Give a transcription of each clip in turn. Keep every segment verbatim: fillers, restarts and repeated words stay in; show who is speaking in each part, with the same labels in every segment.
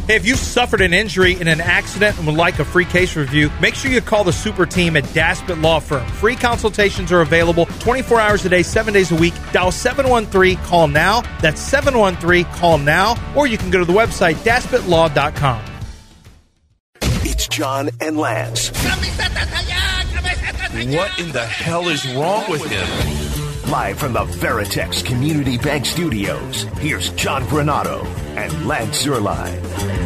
Speaker 1: Hey, if you've suffered an injury in an accident and would like a free case review, make sure you call the super team at Daspit Law Firm. Free consultations are available twenty-four hours a day, seven days a week. Dial seven one three, call now. That's seven one three, call now. Or you can go to the website, daspit law dot com.
Speaker 2: It's John and Lance.
Speaker 3: What in the hell is wrong with him?
Speaker 2: Live from the Veritex Community Bank Studios, here's John Granato and Lance Zierlein.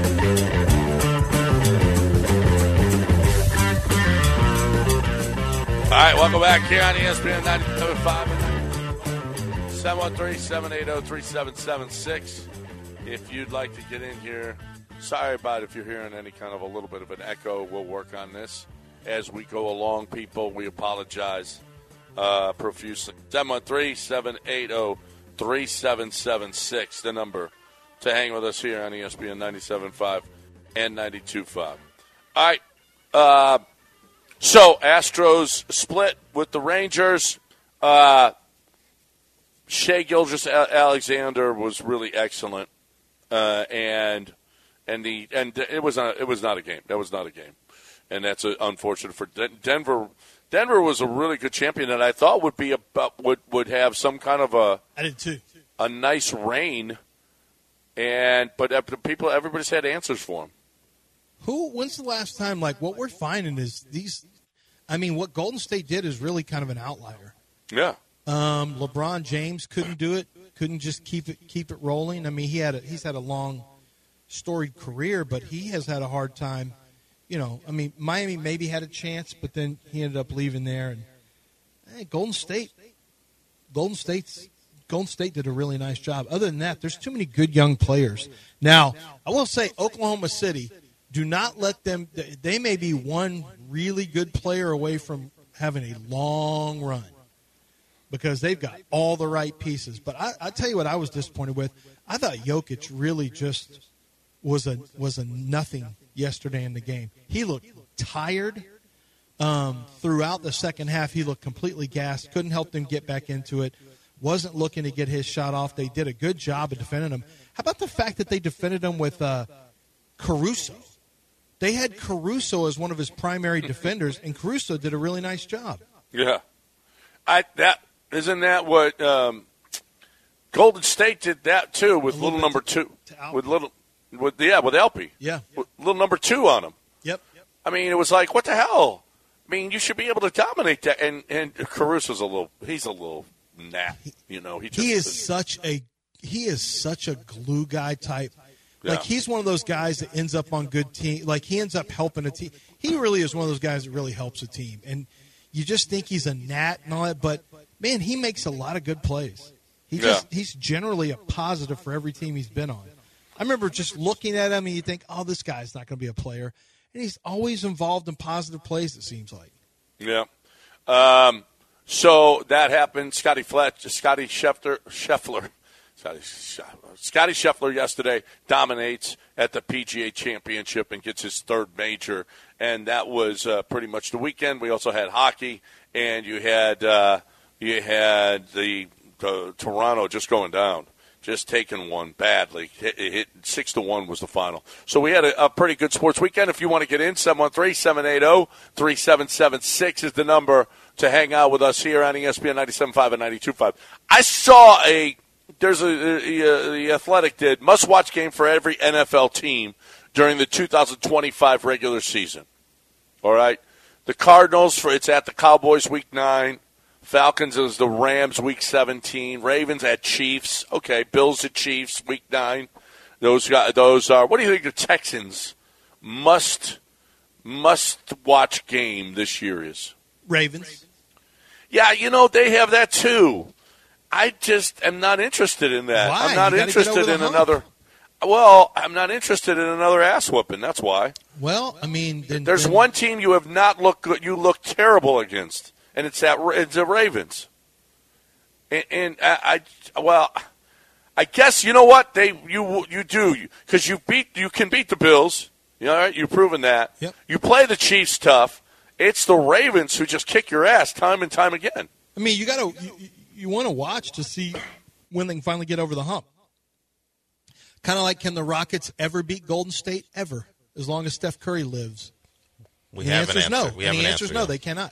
Speaker 4: All right, welcome back here on E S P N ninety-seven point five. seven one three, seven eight zero, three seven seven six. If you'd like to get in here, sorry about if you're hearing any kind of a little bit of an echo. We'll work on this as we go along, people. We apologize uh, profusely. seven one three, seven eight zero, three seven seven six, the number to hang with us here on E S P N ninety-seven point five and ninety-two point five. All right. Uh, so, Astros split with the Rangers. Uh, Shai Gilgeous-Alexander was really excellent. Uh, and and the and it was not it was not a game. That was not a game. And that's uh, unfortunate for Den- Denver. Denver was a really good champion, and I thought would be about would would have some kind of a
Speaker 5: I did too.
Speaker 4: a nice reign. And but uh, people, everybody's had answers for him.
Speaker 5: Who? When's the last time? Like what we're finding is these. I mean, what Golden State did is really kind of an outlier.
Speaker 4: Yeah.
Speaker 5: Um, LeBron James couldn't do it. Couldn't just keep it keep it rolling. I mean, he had a, he's had a long, storied career, but he has had a hard time. You know, I mean, Miami maybe had a chance, but then he ended up leaving there. And hey, Golden State, Golden State's Golden State did a really nice job. Other than that, there's too many good young players. Now, I will say, Oklahoma City, do not let them. They may be one really good player away from having a long run, because they've got all the right pieces. But I, I tell you what I was disappointed with. I thought Jokic really just was a was a nothing yesterday in the game. He looked tired um, throughout the second half. He looked completely gassed. Couldn't help them get back into it. Wasn't looking to get his shot off. They did a good job of defending him. How about the fact that they defended him with uh, Caruso? They had Caruso as one of his primary defenders, and Caruso did a really nice job.
Speaker 4: Yeah. I that isn't that what um, Golden State did that too with little, little number two with little with yeah with L P
Speaker 5: yeah
Speaker 4: with little number two on him.
Speaker 5: Yep.
Speaker 4: I mean, it was like, what the hell? I mean, you should be able to dominate that. And and Caruso's a little he's a little gnat, you know. He just,
Speaker 5: he is such a he is such a glue guy type.
Speaker 4: Yeah.
Speaker 5: Like, he's one of those guys that ends up on good team. Like, he ends up helping a team. He really is one of those guys that really helps a team. And you just think he's a gnat and all that, but man, he makes a lot of good plays. He just
Speaker 4: yeah.
Speaker 5: he's generally a positive for every team he's been on. I remember just looking at him and you think, oh, this guy's not going to be a player. And he's always involved in positive plays, it seems like.
Speaker 4: Yeah. Um, so that happened. Scotty Fletch, Scotty Scheffler, Scheffler, Scotty, Scotty Scheffler yesterday dominates at the P G A Championship and gets his third major. And that was uh, pretty much the weekend. We also had hockey, and you had uh, you had the uh, Toronto just going down. Just taking one badly. Hit, hit six to one was the final. So we had a, a pretty good sports weekend. If you want to get in, seven one three, seven eight zero, three seven seven six is the number to hang out with us here on E S P N ninety-seven point five and ninety-two point five. I saw a there's a, a, a the Athletic did must watch game for every N F L team during the two thousand twenty-five regular season. All right, the Cardinals for it's at the Cowboys week nine. Falcons is the Rams week seventeen. Ravens at Chiefs. Okay, Bills at Chiefs week nine. Those got those are. What do you think the Texans must must watch game this year is?
Speaker 5: Ravens.
Speaker 4: Yeah, you know they have that too. I just am not interested in that.
Speaker 5: Why?
Speaker 4: I'm not
Speaker 5: You gotta get
Speaker 4: interested
Speaker 5: over
Speaker 4: in
Speaker 5: the hump.
Speaker 4: another. Well, I'm not interested in another ass whooping. That's why.
Speaker 5: Well, I mean, then,
Speaker 4: There's
Speaker 5: then,
Speaker 4: one team you have not looked good. You look terrible against. And it's that it's the Ravens, and, and I, I well, I guess you know what they you you do because you beat you can beat the Bills, you know, right? You've proven that.
Speaker 5: Yep.
Speaker 4: You play the Chiefs tough. It's the Ravens who just kick your ass time and time again.
Speaker 5: I mean, you got to you, you want to watch to see when they can finally get over the hump. Kind of like, can the Rockets ever beat Golden State? Ever, as long as Steph Curry lives.
Speaker 6: We
Speaker 5: the
Speaker 6: have
Speaker 5: answer
Speaker 6: an
Speaker 5: is no.
Speaker 6: answer. We
Speaker 5: and
Speaker 6: have
Speaker 5: the
Speaker 6: an
Speaker 5: answer is
Speaker 6: answer,
Speaker 5: no,
Speaker 6: yeah.
Speaker 5: they cannot.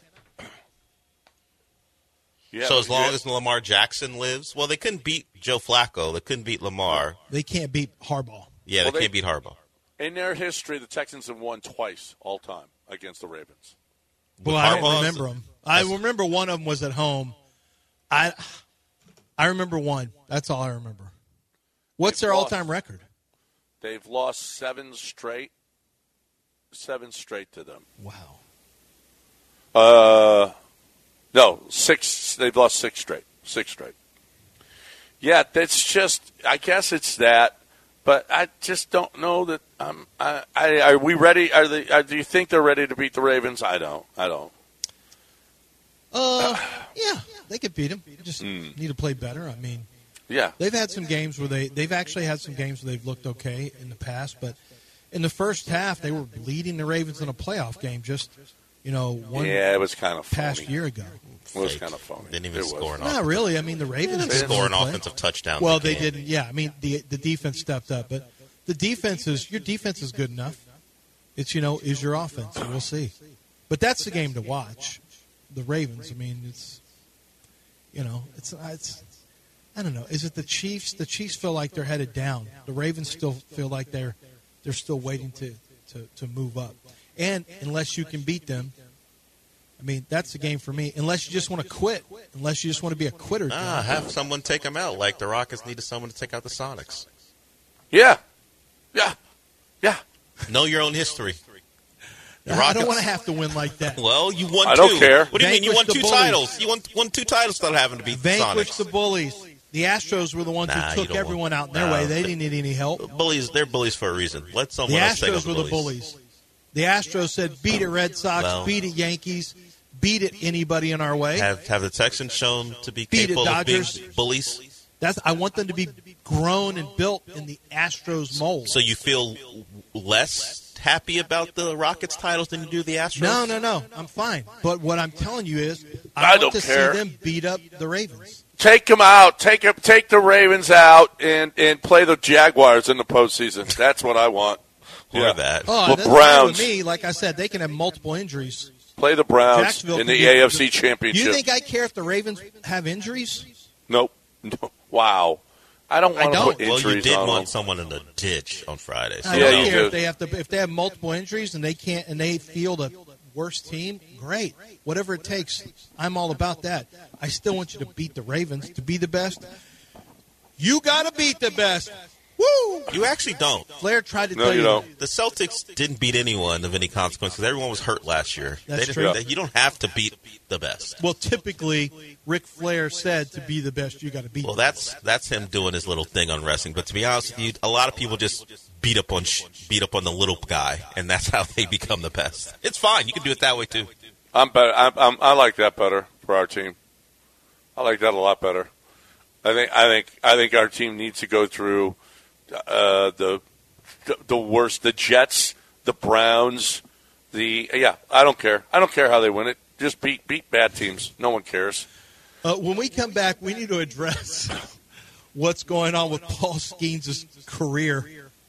Speaker 4: Yeah,
Speaker 6: so as long
Speaker 4: yeah.
Speaker 6: as Lamar Jackson lives, well, they couldn't beat Joe Flacco. They couldn't beat Lamar.
Speaker 5: They can't beat Harbaugh.
Speaker 6: Yeah,
Speaker 4: Well,
Speaker 6: they,
Speaker 4: they-
Speaker 6: can't beat Harbaugh.
Speaker 4: In their history, the Texans have won twice all time against the Ravens.
Speaker 5: Well, I don't
Speaker 6: Harbaugh's-
Speaker 5: remember them. I remember one of them was at home. I I remember one. That's all I remember. What's
Speaker 4: They've
Speaker 5: their
Speaker 4: lost.
Speaker 5: all-time record?
Speaker 4: They've lost seven straight. Seven straight to them.
Speaker 5: Wow.
Speaker 4: Uh, no, six. They've lost six straight. Six straight. Yeah, that's just. I guess it's that, but I just don't know that. Um, I, I are we ready? Are they? Are, do you think they're ready to beat the Ravens? I don't. I don't.
Speaker 5: Uh, yeah, they could beat them. They just
Speaker 4: Mm.
Speaker 5: need to play better. I mean,
Speaker 4: Yeah.
Speaker 5: they've had some games where they they've actually had some games where they've looked okay in the past, but in the first half they were leading the Ravens in a playoff game. Just you know, one
Speaker 4: Yeah, it was kind of
Speaker 5: past
Speaker 4: phony.
Speaker 5: year ago.
Speaker 4: It was
Speaker 6: Fake.
Speaker 4: kind of phony.
Speaker 6: Didn't even
Speaker 4: It was.
Speaker 6: score an
Speaker 5: Not
Speaker 6: offensive.
Speaker 5: really. I mean, the Ravens
Speaker 6: Didn't
Speaker 5: didn't
Speaker 6: score an
Speaker 5: play.
Speaker 6: offensive touchdown.
Speaker 5: Well,
Speaker 6: that
Speaker 5: they
Speaker 6: game.
Speaker 5: didn't. Yeah, I mean, the the defense stepped up, but the defense is your defense is good enough. It's you know is your offense. We'll see, but that's the game to watch. The Ravens. I mean, it's you know it's it's I don't know. Is it the Chiefs? The Chiefs feel like they're headed down. The Ravens still feel like they're they're still waiting to to, to move up. And unless you can beat them, I mean, that's the game for me. Unless you just want to quit. Unless you just want to be a quitter.
Speaker 6: Ah, have someone take them out, like the Rockets needed someone to take out the Sonics.
Speaker 4: Yeah. Yeah. Yeah.
Speaker 6: Know your own history. The
Speaker 5: I
Speaker 6: Rockets-
Speaker 5: don't want to have to win like that.
Speaker 6: Well, you won
Speaker 4: I
Speaker 6: two.
Speaker 4: don't care.
Speaker 6: What do you mean? You
Speaker 5: Vanquish
Speaker 6: won
Speaker 5: the
Speaker 6: two
Speaker 5: bullies.
Speaker 6: titles. You won, won two titles without having to beat the
Speaker 5: Vanquish
Speaker 6: Sonics.
Speaker 5: the bullies. The Astros were the ones
Speaker 6: Nah,
Speaker 5: who
Speaker 6: you
Speaker 5: took
Speaker 6: don't
Speaker 5: everyone
Speaker 6: want-
Speaker 5: out in their
Speaker 6: nah,
Speaker 5: way. They
Speaker 6: they-
Speaker 5: didn't need any help.
Speaker 6: Bullies, they're bullies for a reason. Let
Speaker 5: The
Speaker 6: someone else take
Speaker 5: Astros
Speaker 6: out
Speaker 5: were
Speaker 6: the
Speaker 5: the
Speaker 6: bullies.
Speaker 5: bullies. The Astros said, beat it, Red Sox,
Speaker 6: Well-
Speaker 5: beat it, Yankees, beat it, anybody in our way.
Speaker 6: Have have the Texans shown to be
Speaker 5: Beat it,
Speaker 6: capable of being
Speaker 5: Dodgers.
Speaker 6: bullies?
Speaker 5: That's I want them to be grown and built in the Astros mold.
Speaker 6: So you feel less happy about the Rockets titles than you do the Astros?
Speaker 5: No, no, no. I'm fine. But what I'm telling you is, I,
Speaker 4: I
Speaker 5: want
Speaker 4: don't
Speaker 5: to
Speaker 4: care.
Speaker 5: see them beat up the Ravens.
Speaker 4: Take them out. Take 'em- take the Ravens out and, and play the Jaguars in the postseason. That's what I want.
Speaker 6: Or
Speaker 4: Yeah.
Speaker 6: that.
Speaker 5: Oh,
Speaker 4: The
Speaker 5: that's fine
Speaker 4: Browns.
Speaker 5: with me. Like I said, they can have multiple injuries.
Speaker 4: Play the Browns
Speaker 5: Jacksonville
Speaker 4: in
Speaker 5: can
Speaker 4: the
Speaker 5: be-
Speaker 4: A F C
Speaker 5: Do
Speaker 4: Championship.
Speaker 5: you think I care if the Ravens have injuries?
Speaker 4: Nope. No. Wow. I don't
Speaker 5: I
Speaker 4: want to
Speaker 5: don't.
Speaker 4: put
Speaker 6: Well,
Speaker 4: injuries
Speaker 6: you did
Speaker 4: on
Speaker 6: want
Speaker 4: them.
Speaker 6: someone in the ditch on Friday. So
Speaker 5: I
Speaker 4: Yeah,
Speaker 5: don't
Speaker 4: you
Speaker 5: care
Speaker 4: do.
Speaker 5: if they have to if they have multiple injuries and they can't and they field a worse team. Great, whatever it takes. I'm all about that. I still want you to beat the Ravens to be the best. You got to beat the best. Woo!
Speaker 6: you actually don't.
Speaker 5: Flair tried to
Speaker 4: No,
Speaker 5: tell
Speaker 4: you
Speaker 5: you.
Speaker 4: don't.
Speaker 6: The Celtics didn't beat anyone of any consequence because everyone was hurt last year.
Speaker 5: That's
Speaker 6: they
Speaker 5: true.
Speaker 6: didn't, they- you don't have to beat the best.
Speaker 5: Well, typically, Ric Flair said to be the best, you got to beat.
Speaker 6: Well,
Speaker 5: them.
Speaker 6: that's that's him doing his little thing on wrestling. But to be honest with you, a lot of people just beat up on sh- beat up on the little guy, and that's how they become the best. It's fine. You can do it that way too.
Speaker 4: I'm better. I'm, I'm, I like that better for our team. I like that a lot better. I think. I think. I think our team needs to go through uh, the, the the worst. The Jets, the Browns, the yeah. I don't care. I don't care how they win it. Just beat beat bad teams. No one cares.
Speaker 5: Uh, when we come back, we need to address what's going on with Paul Skeens' career.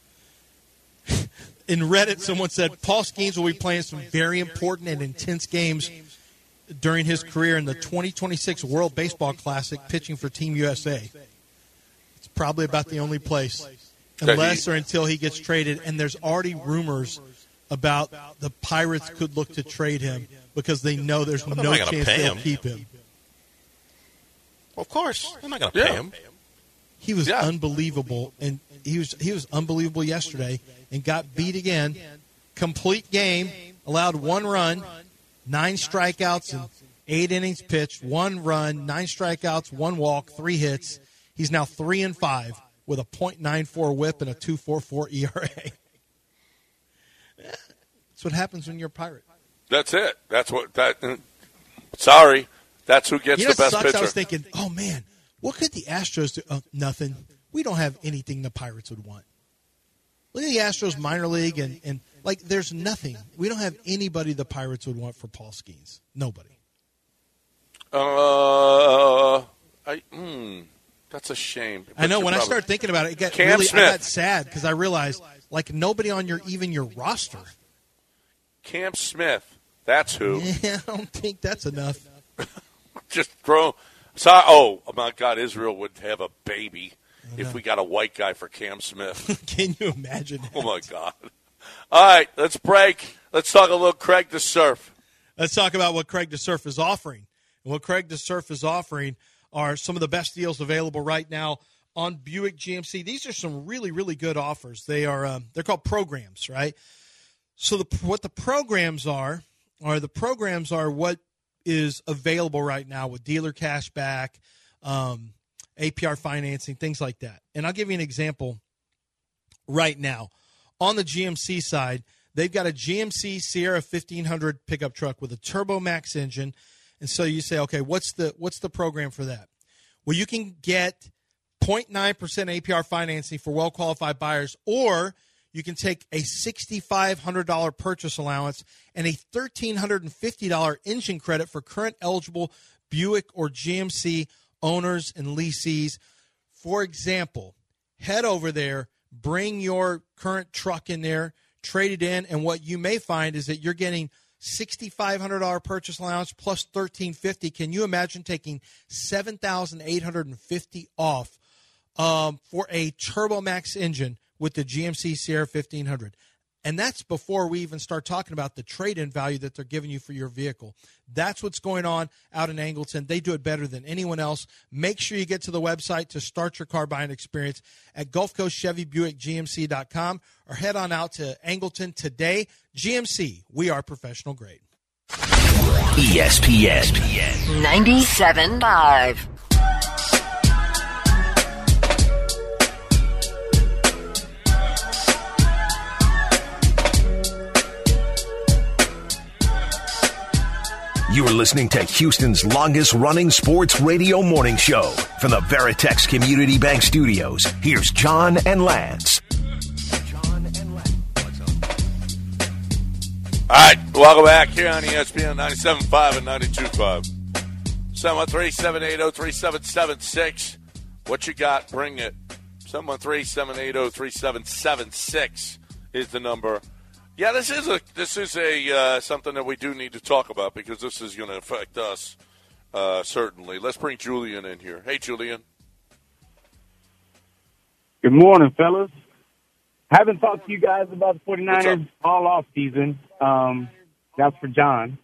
Speaker 5: In Reddit, someone said Paul Skeens will be playing some very important and intense games during his career in the twenty twenty-six World Baseball Classic, pitching for Team U S A. It's probably about the only place, unless or until he gets traded. And there's already rumors about the Pirates could look to trade him because they know there's
Speaker 6: they're
Speaker 5: no
Speaker 6: not gonna
Speaker 5: chance
Speaker 6: pay
Speaker 5: they'll
Speaker 6: him.
Speaker 5: keep him.
Speaker 6: Of course, they're not going to
Speaker 4: Yeah.
Speaker 6: pay him.
Speaker 5: He was
Speaker 4: Yeah.
Speaker 5: unbelievable, and he was he was unbelievable yesterday, and got beat again. Complete game, allowed one run, nine strikeouts, and eight innings pitched. One run, nine strikeouts, one walk, three hits. He's now three and five with a point nine four WHIP and a two point four four E R A. That's what happens when you're a Pirate.
Speaker 4: That's it. That's what that. Sorry, that's who gets
Speaker 5: You know
Speaker 4: the
Speaker 5: what
Speaker 4: best
Speaker 5: sucks?
Speaker 4: pitcher.
Speaker 5: I was thinking, oh man, what could the Astros do? Oh, nothing. We don't have anything the Pirates would want. Look at the Astros minor league, and, and like, there's nothing. We don't have anybody the Pirates would want for Paul Skeens. Nobody.
Speaker 4: Uh, I, hmm, That's a shame.
Speaker 5: I know.
Speaker 4: But
Speaker 5: When I
Speaker 4: probably-
Speaker 5: started thinking about it, it got
Speaker 4: Cam
Speaker 5: really
Speaker 4: Smith.
Speaker 5: I got sad because I realized like nobody on your even your roster.
Speaker 4: Cam Smith. That's who.
Speaker 5: Yeah, I don't think that's enough.
Speaker 4: Just throw. Sorry, oh, my God, Israel would have a baby if we got a white guy for Cam Smith.
Speaker 5: Can you imagine that?
Speaker 4: Oh, my God. All right, let's break. Let's talk a little Craig the Surf.
Speaker 5: Let's talk about what Craig the Surf is offering. And what Craig the Surf is offering are some of the best deals available right now on Buick G M C. These are some really, really good offers. They are um, they're called programs, right? So the, what the programs are are the programs are what is available right now with dealer cash back, um, A P R financing, things like that. And I'll give you an example right now. On the G M C side, they've got a G M C Sierra fifteen hundred pickup truck with a Turbo Max engine. And so you say, okay, what's the what's the program for that? Well, you can get zero point nine percent A P R financing for well-qualified buyers, or you can take a six thousand five hundred dollars purchase allowance and a one thousand three hundred fifty dollars engine credit for current eligible Buick or G M C owners and lessees. For example, head over there, bring your current truck in there, trade it in, and what you may find is that you're getting six thousand five hundred dollars purchase allowance plus one thousand three hundred fifty dollars. Can you imagine taking seven thousand eight hundred fifty dollars off um, for a Turbo Max engine with the G M C Sierra fifteen hundred? And that's before we even start talking about the trade-in value that they're giving you for your vehicle. That's what's going on out in Angleton. They do it better than anyone else. Make sure you get to the website to start your car buying experience at Gulf Coast Chevy Buick G M C dot com or head on out to Angleton today. G M C, we are professional grade.
Speaker 2: E S P N
Speaker 7: ninety-seven point five.
Speaker 2: You are listening to Houston's longest-running sports radio morning show. From the Veritex Community Bank Studios, here's John and Lance.
Speaker 4: All right, welcome back here on E S P N ninety-seven point five and ninety-two point five. seven one three, seven eight zero, three seven seven six. What you got, bring it. seven one three, seven eight zero, three seven seven six is the number. Yeah, this is a this is a uh, something that we do need to talk about because this is going to affect us uh, certainly. Let's bring Julian in here. Hey, Julian.
Speaker 8: Good morning, fellas. Haven't talked to you guys about the forty-niners all off season. Um, that's for John.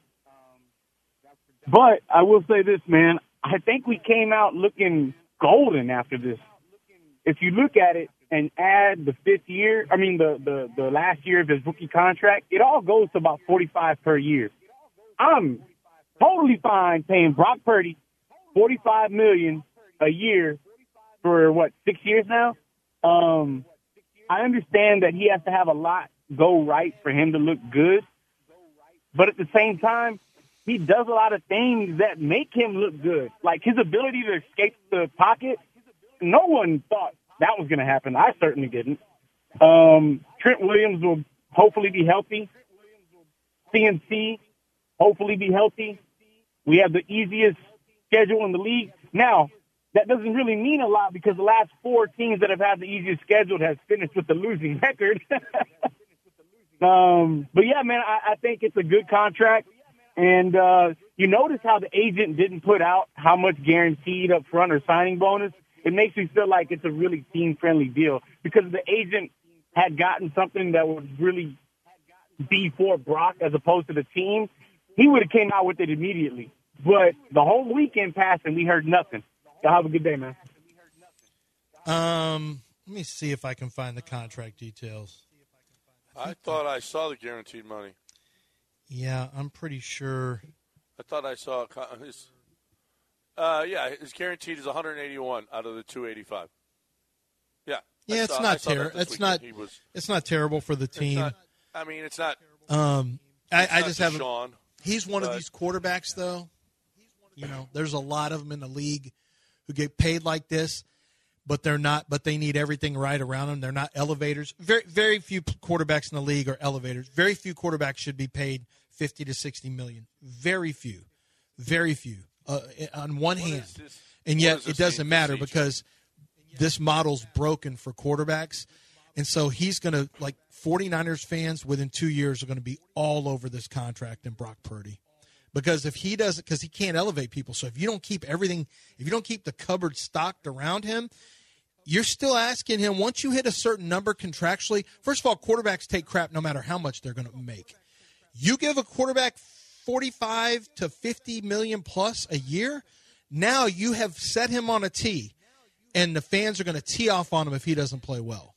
Speaker 8: But I will say this, man. I think we came out looking golden after this. If you look at it and add the fifth year, I mean the, the, the last year of his rookie contract, it all goes to about forty-five per year. I'm totally fine paying Brock Purdy forty-five million dollars a year for, what, six years now? Um, I understand that he has to have a lot go right for him to look good. But at the same time, he does a lot of things that make him look good. Like his ability to escape the pocket, no one thought that was going to happen. I certainly didn't. Um, Trent Williams will hopefully be healthy. C M C, hopefully be healthy. We have the easiest schedule in the league. Now, that doesn't really mean a lot because the last four teams that have had the easiest schedule has finished with the losing record. um, but, yeah, man, I, I think it's a good contract. And uh, you notice how the agent didn't put out how much guaranteed up front or signing bonus. It makes me feel like it's a really team-friendly deal because if the agent had gotten something that would really be for Brock as opposed to the team, he would have came out with it immediately. But the whole weekend passed and we heard nothing. Y'all have a good day, man.
Speaker 5: Um, let me see if I can find the contract details.
Speaker 4: I, I thought I saw the guaranteed money.
Speaker 5: Yeah, I'm pretty sure.
Speaker 4: I thought I saw his. Uh, yeah, his guaranteed is one hundred eighty-one out of the two eighty-five. Yeah.
Speaker 5: Yeah,
Speaker 4: I
Speaker 5: it's
Speaker 4: saw,
Speaker 5: not terrible.
Speaker 4: That
Speaker 5: It's not.
Speaker 4: He was,
Speaker 5: It's not terrible for the team.
Speaker 4: not, I mean, it's not.
Speaker 5: Um, I,
Speaker 4: it's
Speaker 5: I
Speaker 4: not
Speaker 5: just have.
Speaker 4: Deshaun,
Speaker 5: He's one
Speaker 4: but,
Speaker 5: of these quarterbacks, though. You know, there's a lot of them in the league who get paid like this, but they're not. But they need everything right around them. They're not elevators. Very, very few quarterbacks in the league are elevators. Very few quarterbacks should be paid fifty to sixty million. Very few, very few. Uh, on one hand,
Speaker 4: this,
Speaker 5: and yet it doesn't matter because this model's broken for quarterbacks. And so he's going to, like, 49ers fans within two years are going to be all over this contract and Brock Purdy. Because if he doesn't, because he can't elevate people. So if you don't keep everything, if you don't keep the cupboard stocked around him, you're still asking him, once you hit a certain number contractually, first of all, quarterbacks take crap no matter how much they're going to make. You give a quarterback forty-five to fifty million plus a year, now you have set him on a tee, and the fans are going to tee off on him if he doesn't play well.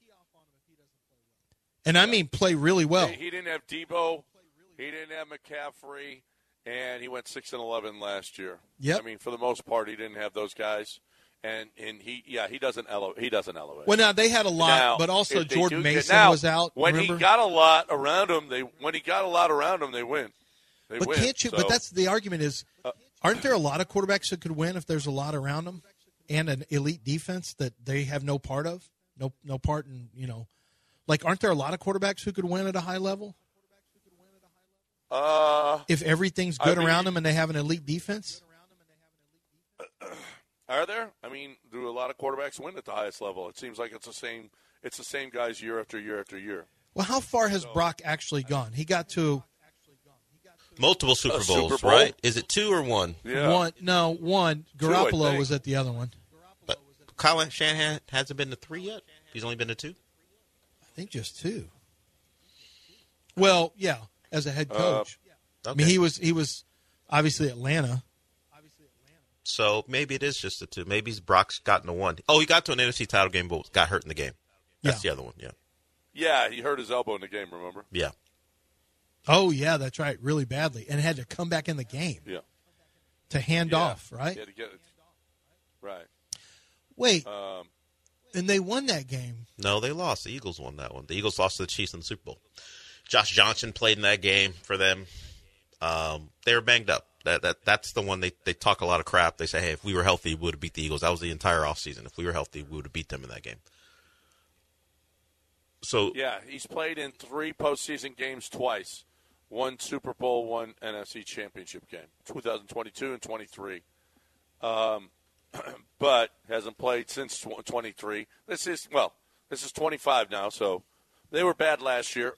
Speaker 5: And I mean play really well.
Speaker 4: He didn't have Debo. He didn't have McCaffrey. And he went six and eleven last year.
Speaker 5: Yep.
Speaker 4: I mean, for the most part, he didn't have those guys. And and he yeah, he doesn't elevate. He doesn't elevate.
Speaker 5: Well, now they had a lot,
Speaker 4: now,
Speaker 5: but also Jordan
Speaker 4: do,
Speaker 5: Mason
Speaker 4: now,
Speaker 5: was out.
Speaker 4: When
Speaker 5: remember?
Speaker 4: he got a lot around him, they when he got a lot around him, they win. They
Speaker 5: but
Speaker 4: win.
Speaker 5: Can't you?
Speaker 4: So.
Speaker 5: But that's the argument is, aren't there a lot of quarterbacks that could win if there's a lot around them, and an elite defense that they have no part of, no no part in, you know, like aren't there a lot of quarterbacks who could win at a high level?
Speaker 4: Uh,
Speaker 5: if everything's good
Speaker 4: I mean,
Speaker 5: around them and they have an elite defense?
Speaker 4: Are there? I mean, do a lot of quarterbacks win at the highest level? It seems like it's the same. It's the same guys year after year after year.
Speaker 5: Well, how far has Brock actually gone? He got to
Speaker 6: multiple Super Bowls,
Speaker 4: Super Bowl?
Speaker 6: right? Is it two or one?
Speaker 4: Yeah.
Speaker 5: one. No, one.
Speaker 4: Two,
Speaker 5: Garoppolo was at the other one.
Speaker 6: But Kyle Shanahan hasn't been to three yet. He's only been to two.
Speaker 5: I think just two. Well, yeah, as a head coach.
Speaker 6: Uh, okay.
Speaker 5: I mean, he was he was obviously Atlanta.
Speaker 6: So maybe it is just the two. Maybe Brock's gotten to one. Oh, he got to an N F C title game, but got hurt in the game. That's
Speaker 5: Yeah.
Speaker 6: the other one, yeah.
Speaker 4: Yeah, he hurt his elbow in the game, remember?
Speaker 6: Yeah.
Speaker 5: Oh, yeah, that's right, really badly. And had to come back in the game
Speaker 4: Yeah.
Speaker 5: to hand
Speaker 4: yeah.
Speaker 5: off, right?
Speaker 4: He had to get it. Right.
Speaker 5: Wait,
Speaker 4: Um,
Speaker 5: and they won that game.
Speaker 6: No, they lost. The Eagles won that one. The Eagles lost to the Chiefs in the Super Bowl. Josh Johnson played in that game for them. Um, they were banged up. That that That's the one they, they talk a lot of crap. They say, hey, if we were healthy, we would have beat the Eagles. That was the entire offseason. If we were healthy, we would have beat them in that game. So
Speaker 4: yeah, he's played in three postseason games twice. One Super Bowl, one N F C Championship game, twenty twenty-two and twenty-three. Um, but hasn't played since twenty-three. This is, well, this is twenty-five now, so they were bad last year.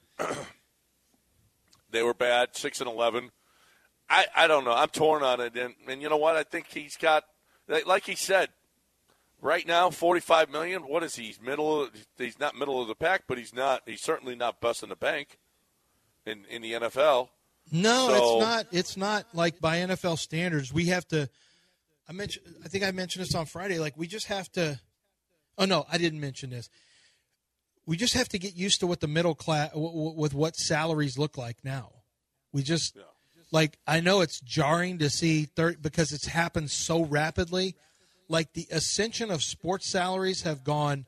Speaker 4: They were bad, six and eleven. I, I don't know. I'm torn on it. And, and you know what? I think he's got, like he said, right now, forty-five million dollars. What is he? He's middle of, he's not middle of the pack, but he's not. He's certainly not busting the bank in, in the N F L.
Speaker 5: No,
Speaker 4: So-
Speaker 5: it's not. It's not like by N F L standards. We have to. I mentioned. I think I mentioned this on Friday. Like we just have to. Oh no, I didn't mention this. We just have to get used to what the middle class, w- w- with what salaries look like now. We just,
Speaker 4: Yeah.
Speaker 5: like, I know it's jarring to see thirty because it's happened so rapidly. Like the ascension of sports salaries have gone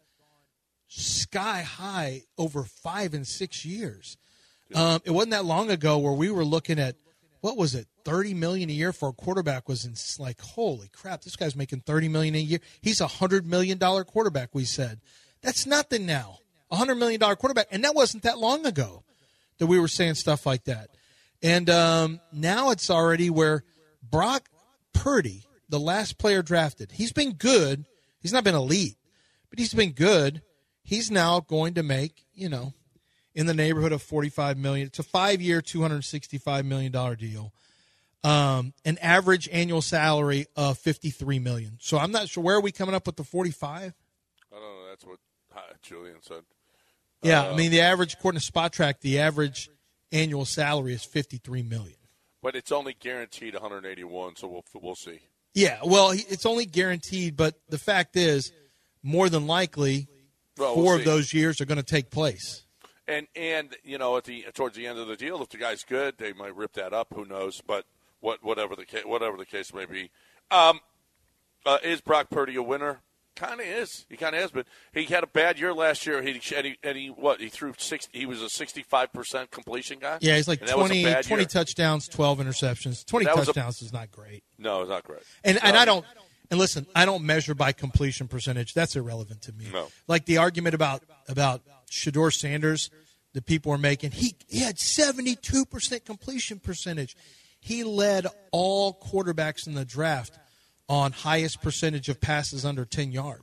Speaker 5: sky high over five and six years. Um, it wasn't that long ago where we were looking at, what was it, thirty million dollars a year for a quarterback was in, like, holy crap, this guy's making thirty million dollars a year. He's a one hundred million dollars quarterback, we said. That's nothing now. A one hundred million dollars quarterback. And that wasn't that long ago that we were saying stuff like that. And um, now it's already where Brock Purdy, the last player drafted, he's been good. He's not been elite, but he's been good. He's now going to make, you know, in the neighborhood of forty-five million dollars. It's a five-year, two hundred sixty-five million dollars deal. Um, an average annual salary of fifty-three million dollars. So I'm not sure. Where are we coming up with the forty-five?
Speaker 4: I don't know. That's what uh, Julian said.
Speaker 5: Yeah,
Speaker 4: Uh,
Speaker 5: I mean, the average, according to Spot Track, the average annual salary is fifty-three million dollars.
Speaker 4: But it's only guaranteed one hundred eighty-one, so we'll we'll see.
Speaker 5: Yeah, well, he- it's only guaranteed, but the fact is, more than likely,
Speaker 4: Well,
Speaker 5: four
Speaker 4: we'll
Speaker 5: of
Speaker 4: see.
Speaker 5: those years are going to take place.
Speaker 4: And and you know, at the towards the end of the deal, if the guy's good, they might rip that up. Who knows? But what whatever the case, whatever the case may be, um, uh, is Brock Purdy a winner? Kind of is. He kind of has been. He had a bad year last year. He and he, and he what? He threw six. He was a sixty-five percent completion guy.
Speaker 5: Yeah, he's like
Speaker 4: And that was a
Speaker 5: twenty,
Speaker 4: bad
Speaker 5: twenty
Speaker 4: year.
Speaker 5: touchdowns, twelve interceptions. twenty
Speaker 4: That was a-
Speaker 5: touchdowns is not great.
Speaker 4: No, it's not great.
Speaker 5: And and
Speaker 4: Um,
Speaker 5: I don't and listen, I don't measure by completion percentage. That's irrelevant to me.
Speaker 4: No.
Speaker 5: Like the argument about about Shador Sanders that people are making, he he had seventy-two percent completion percentage. He led all quarterbacks in the draft on highest percentage of passes under ten yards.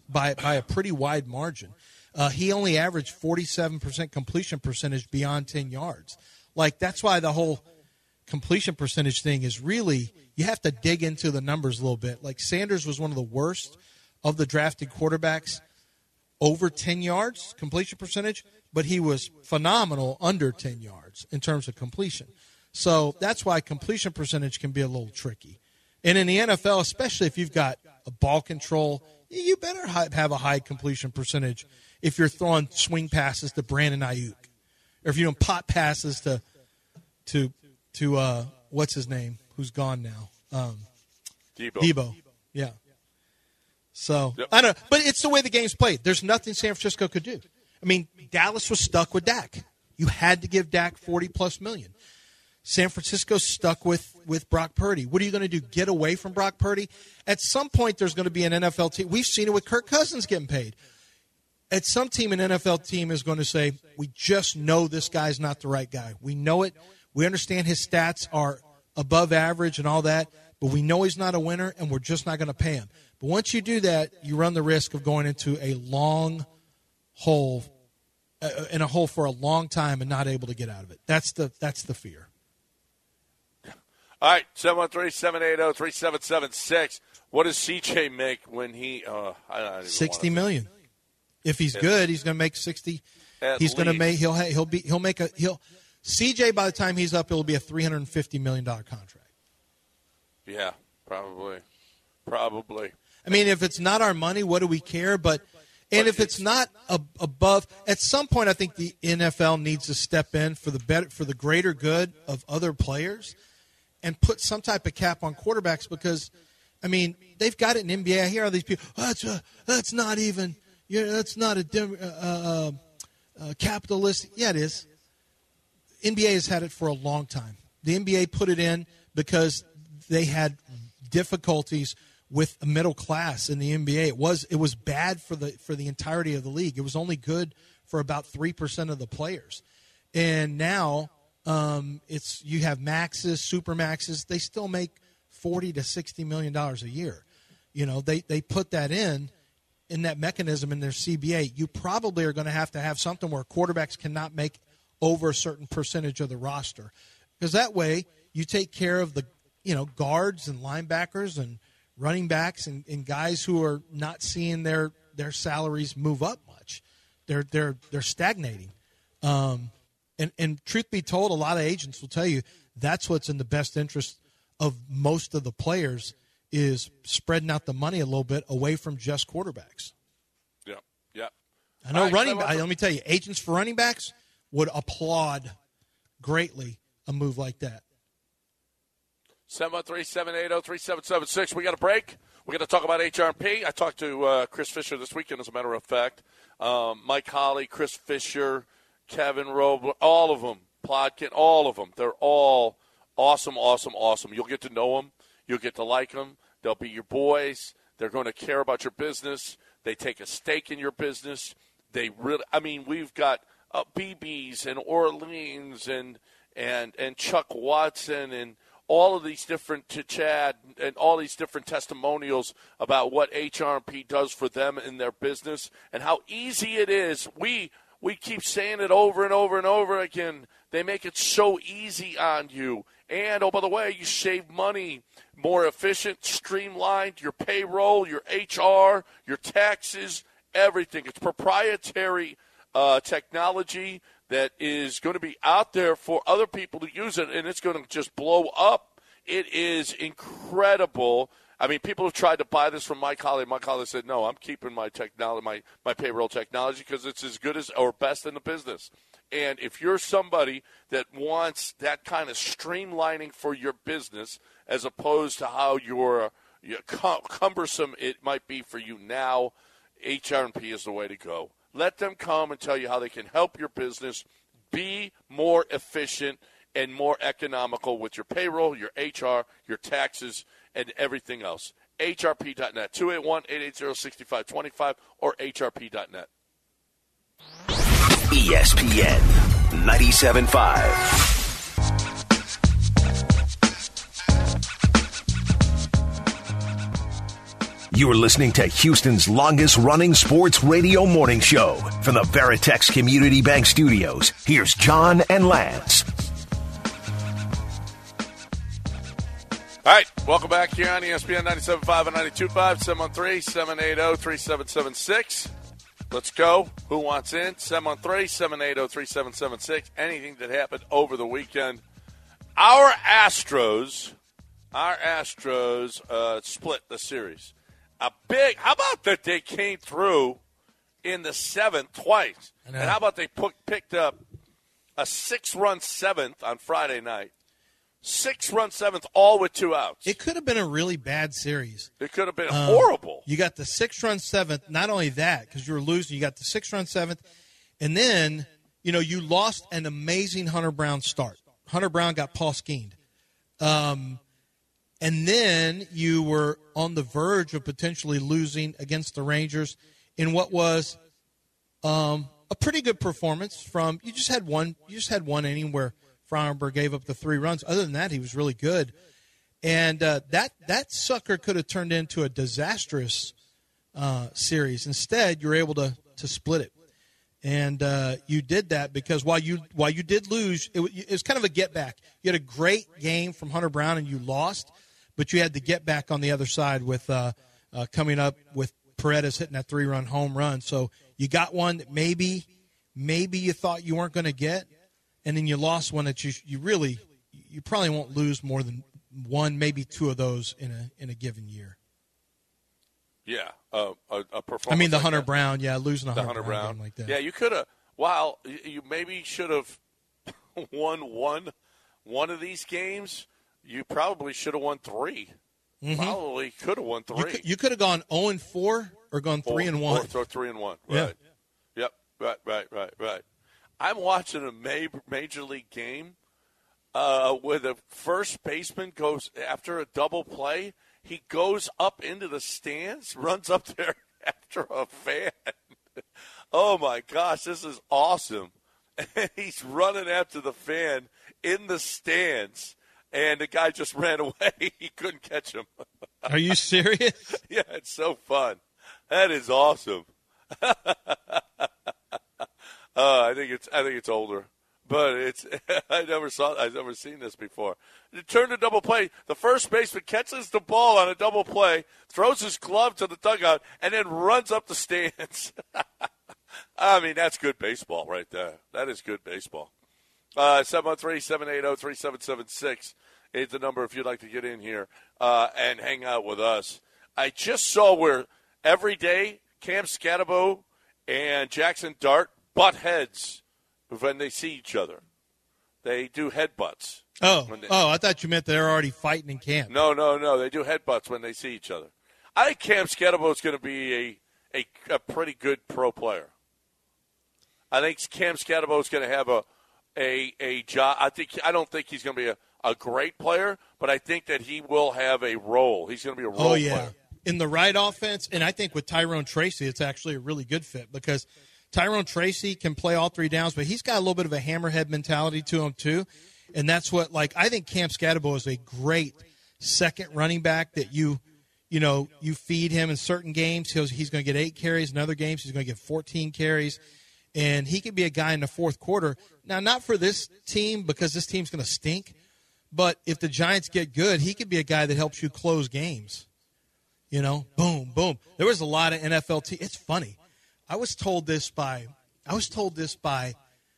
Speaker 5: by by a pretty wide margin. Uh, he only averaged forty-seven percent completion percentage beyond ten yards. Like, that's why the whole completion percentage thing is really, you have to dig into the numbers a little bit. Like, Sanders was one of the worst of the drafted quarterbacks over ten yards completion percentage, but he was phenomenal under ten yards in terms of completion. So that's why completion percentage can be a little tricky. And in the N F L, especially if you've got a ball control, you better have a high completion percentage if you're throwing swing passes to Brandon Ayuk, or if you're doing pot passes to to to uh, what's his name, who's gone now, um,
Speaker 4: Debo.
Speaker 5: Debo, yeah. So
Speaker 4: yep.
Speaker 5: I don't know, but it's the way the game's played. There's nothing San Francisco could do. I mean, Dallas was stuck with Dak. You had to give Dak forty plus million. San Francisco's stuck with, with Brock Purdy. What are you going to do? Get away from Brock Purdy? At some point, there's going to be an N F L team. We've seen it with Kirk Cousins getting paid. At some team, an N F L team is going to say, we just know this guy's not the right guy. We know it. We understand his stats are above average and all that, but we know he's not a winner, and we're just not going to pay him. But once you do that, you run the risk of going into a long hole, uh, in a hole for a long time and not able to get out of it. That's the that's the fear.
Speaker 4: All right, seven one three, seven eight zero, three seven seven six. What does C J make when he uh, – I don't even
Speaker 5: sixty million dollars. If he's
Speaker 4: At
Speaker 5: good, he's going to make sixty. He's going to make he'll he'll be he'll make a he'll C J by the time he's up, it'll be a three hundred fifty million dollars contract.
Speaker 4: Yeah, probably. Probably.
Speaker 5: I mean, if it's not our money, what do we care? But and
Speaker 4: but
Speaker 5: if it's, it's not a, above, at some point, I think the N F L needs to step in for the better, for the greater good of other players, and put some type of cap on quarterbacks, because, I mean, they've got it in N B A. I hear all these people, oh, that's a, that's not even, you know, that's not a uh, uh, uh, capitalist. Yeah, it is. N B A has had it for a long time. The N B A put it in because they had difficulties with a middle class in the N B A. It was it was bad for the for the entirety of the league. It was only good for about three percent of the players. And now um, it's you have maxes, super maxes. They still make forty to sixty million dollars a year. You know, they they put that in in that mechanism in their C B A. You probably are going to have to have something where quarterbacks cannot make over a certain percentage of the roster, because that way you take care of the you know guards and linebackers and running backs and, and guys who are not seeing their, their salaries move up much. They're they're they're stagnating. Um, and, and truth be told, a lot of agents will tell you that's what's in the best interest of most of the players, is spreading out the money a little bit away from just quarterbacks.
Speaker 4: Yeah, yeah.
Speaker 5: I know
Speaker 4: right,
Speaker 5: running
Speaker 4: so
Speaker 5: backs, let me tell you, agents for running backs would applaud greatly a move like that.
Speaker 4: seven one three, seven eight zero, three seven seven six. We got a break. We're going to talk about H R P. I talked to uh, Chris Fisher this weekend, as a matter of fact. Um, Mike Holly, Chris Fisher, Kevin Roble, all of them. Plotkin, all of them. They're all awesome, awesome, awesome. You'll get to know them. You'll get to like them. They'll be your boys. They're going to care about your business. They take a stake in your business. They really, I mean, we've got uh, B B's and Orleans and and and Chuck Watson and all of these different, to Chad, and all these different testimonials about what H R P does for them in their business and how easy it is. We we keep saying it over and over and over again. They make it so easy on you. And, oh, by the way, you save money, more efficient, streamlined, your payroll, your H R, your taxes, everything. It's proprietary uh, technology that is going to be out there for other people to use it, and it's going to just blow up. It is incredible. I mean, people have tried to buy this from Mike Holly. Mike Holly said, no, I'm keeping my technology, my, my payroll technology, because it's as good as or best in the business. And if you're somebody that wants that kind of streamlining for your business, as opposed to how your, your cumbersome it might be for you now, H R P is the way to go. Let them come and tell you how they can help your business be more efficient and more economical with your payroll, your H R, your taxes, and everything else. H R P dot net, two eight one, eight eight zero, six five two five, or H R P dot net.
Speaker 2: E S P N ninety-seven point five. You're listening to Houston's longest-running sports radio morning show. From the Veritex Community Bank Studios, here's John and Lance.
Speaker 4: All right, welcome back here on E S P N ninety-seven point five and ninety-two point five, seven one three, seven eight zero, three seven seven six. Let's go. Who wants in? seven one three, seven eight zero, three seven seven six. Anything that happened over the weekend. Our Astros, our Astros uh, split the series. A big, how about that they came through in the seventh twice? And how about they put, picked up a six-run seventh on Friday night? Six-run seventh, all with two outs.
Speaker 5: It could have been a really bad series.
Speaker 4: It could have been
Speaker 5: um,
Speaker 4: horrible.
Speaker 5: You got the six-run seventh. Not only that, because you were losing, you got the six-run seventh. And then, you know, you lost an amazing Hunter Brown start. Hunter Brown got Paul Skeend. Um, and then you were on the verge of potentially losing against the Rangers in what was um, a pretty good performance from – you just had one you just had one inning where – Frauenberg gave up the three runs. Other than that, he was really good. And uh, that that sucker could have turned into a disastrous uh, series. Instead, you're able to to split it. And uh, you did that because while you while you did lose, it, it was kind of a get back. You had a great game from Hunter Brown and you lost, but you had the get back on the other side with uh, uh, coming up with Paredes hitting that three-run home run. So you got one that maybe maybe you thought you weren't going to get. And then you lost one that you you really you probably won't lose more than one, maybe two of those in a in a given year.
Speaker 4: Yeah, uh, a, a performance.
Speaker 5: I mean, the
Speaker 4: like
Speaker 5: Hunter
Speaker 4: that.
Speaker 5: Brown, yeah, losing a
Speaker 4: the
Speaker 5: Hunter,
Speaker 4: Hunter
Speaker 5: Brown,
Speaker 4: Brown
Speaker 5: game like that.
Speaker 4: Yeah, you could have. Wow, you maybe should have won one one of these games. You probably should have won three. Mm-hmm. Probably could have won three.
Speaker 5: You could, you could have gone zero and four or gone three and one.
Speaker 4: Or three and one.
Speaker 5: Yeah.
Speaker 4: Right. Yep. Right. Right. Right. Right. I'm watching a major league game uh, where the first baseman goes after a double play. He goes up into the stands, runs up there after a fan. Oh, my gosh, this is awesome. And he's running after the fan in the stands, and the guy just ran away. He couldn't catch him.
Speaker 5: Are you serious?
Speaker 4: Yeah, it's so fun. That is awesome. Uh, I think it's I think it's older, but it's I never saw I've never seen this before. It turned a double play. The first baseman catches the ball on a double play, throws his glove to the dugout, and then runs up the stands. I mean, that's good baseball right there. That is good baseball. Uh, seven one three, seven eight zero, three seven seven six is the number if you'd like to get in here uh, and hang out with us. I just saw where every day Cam Scatabo and Jackson Dart butt heads when they see each other. They do headbutts.
Speaker 5: Oh,
Speaker 4: they,
Speaker 5: oh! I thought you meant they're already fighting in camp.
Speaker 4: No, no, no. They do headbutts when they see each other. I think Cam Scatabo is going to be a, a a pretty good pro player. I think Cam Scatabo is going to have a a a job. I think I don't think he's going to be a, a great player, but I think that he will have a role. He's going to be a role
Speaker 5: oh, yeah.
Speaker 4: player.
Speaker 5: In the right offense, and I think with Tyrone Tracy, it's actually a really good fit because Tyrone Tracy can play all three downs, but he's got a little bit of a hammerhead mentality to him too, and that's what like I think Cam Scatabo is a great second running back that you you know you feed him in certain games. He's he's going to get eight carries. In other games, he's going to get fourteen carries, and he could be a guy in the fourth quarter. Now, not for this team because this team's going to stink, but if the Giants get good, he could be a guy that helps you close games. You know, boom, boom. There was a lot of N F L teams. It's funny. I was told this by I was told this by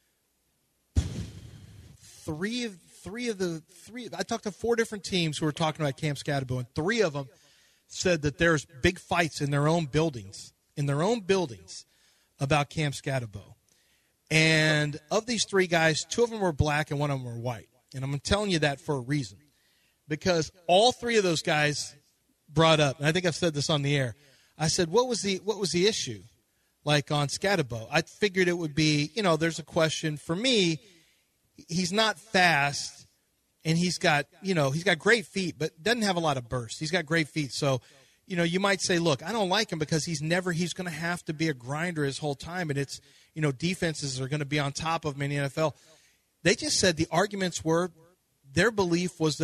Speaker 5: three of three of the three. I talked to four different teams who were talking about Cam Scatabo, and three of them said that there's big fights in their own buildings, in their own buildings, about Cam Scatabo. And of these three guys, two of them were black and one of them were white. And I'm telling you that for a reason, because all three of those guys brought up, and I think I've said this on the air. I said, "What was the what was the issue?" Like on Scatabo, I figured it would be, you know, there's a question for me. He's not fast, and he's got, you know, he's got great feet, but doesn't have a lot of burst. He's got great feet, so, you know, you might say, look, I don't like him because he's never, he's going to have to be a grinder his whole time, and it's, you know, defenses are going to be on top of him in the N F L. They just said the arguments were, their belief was that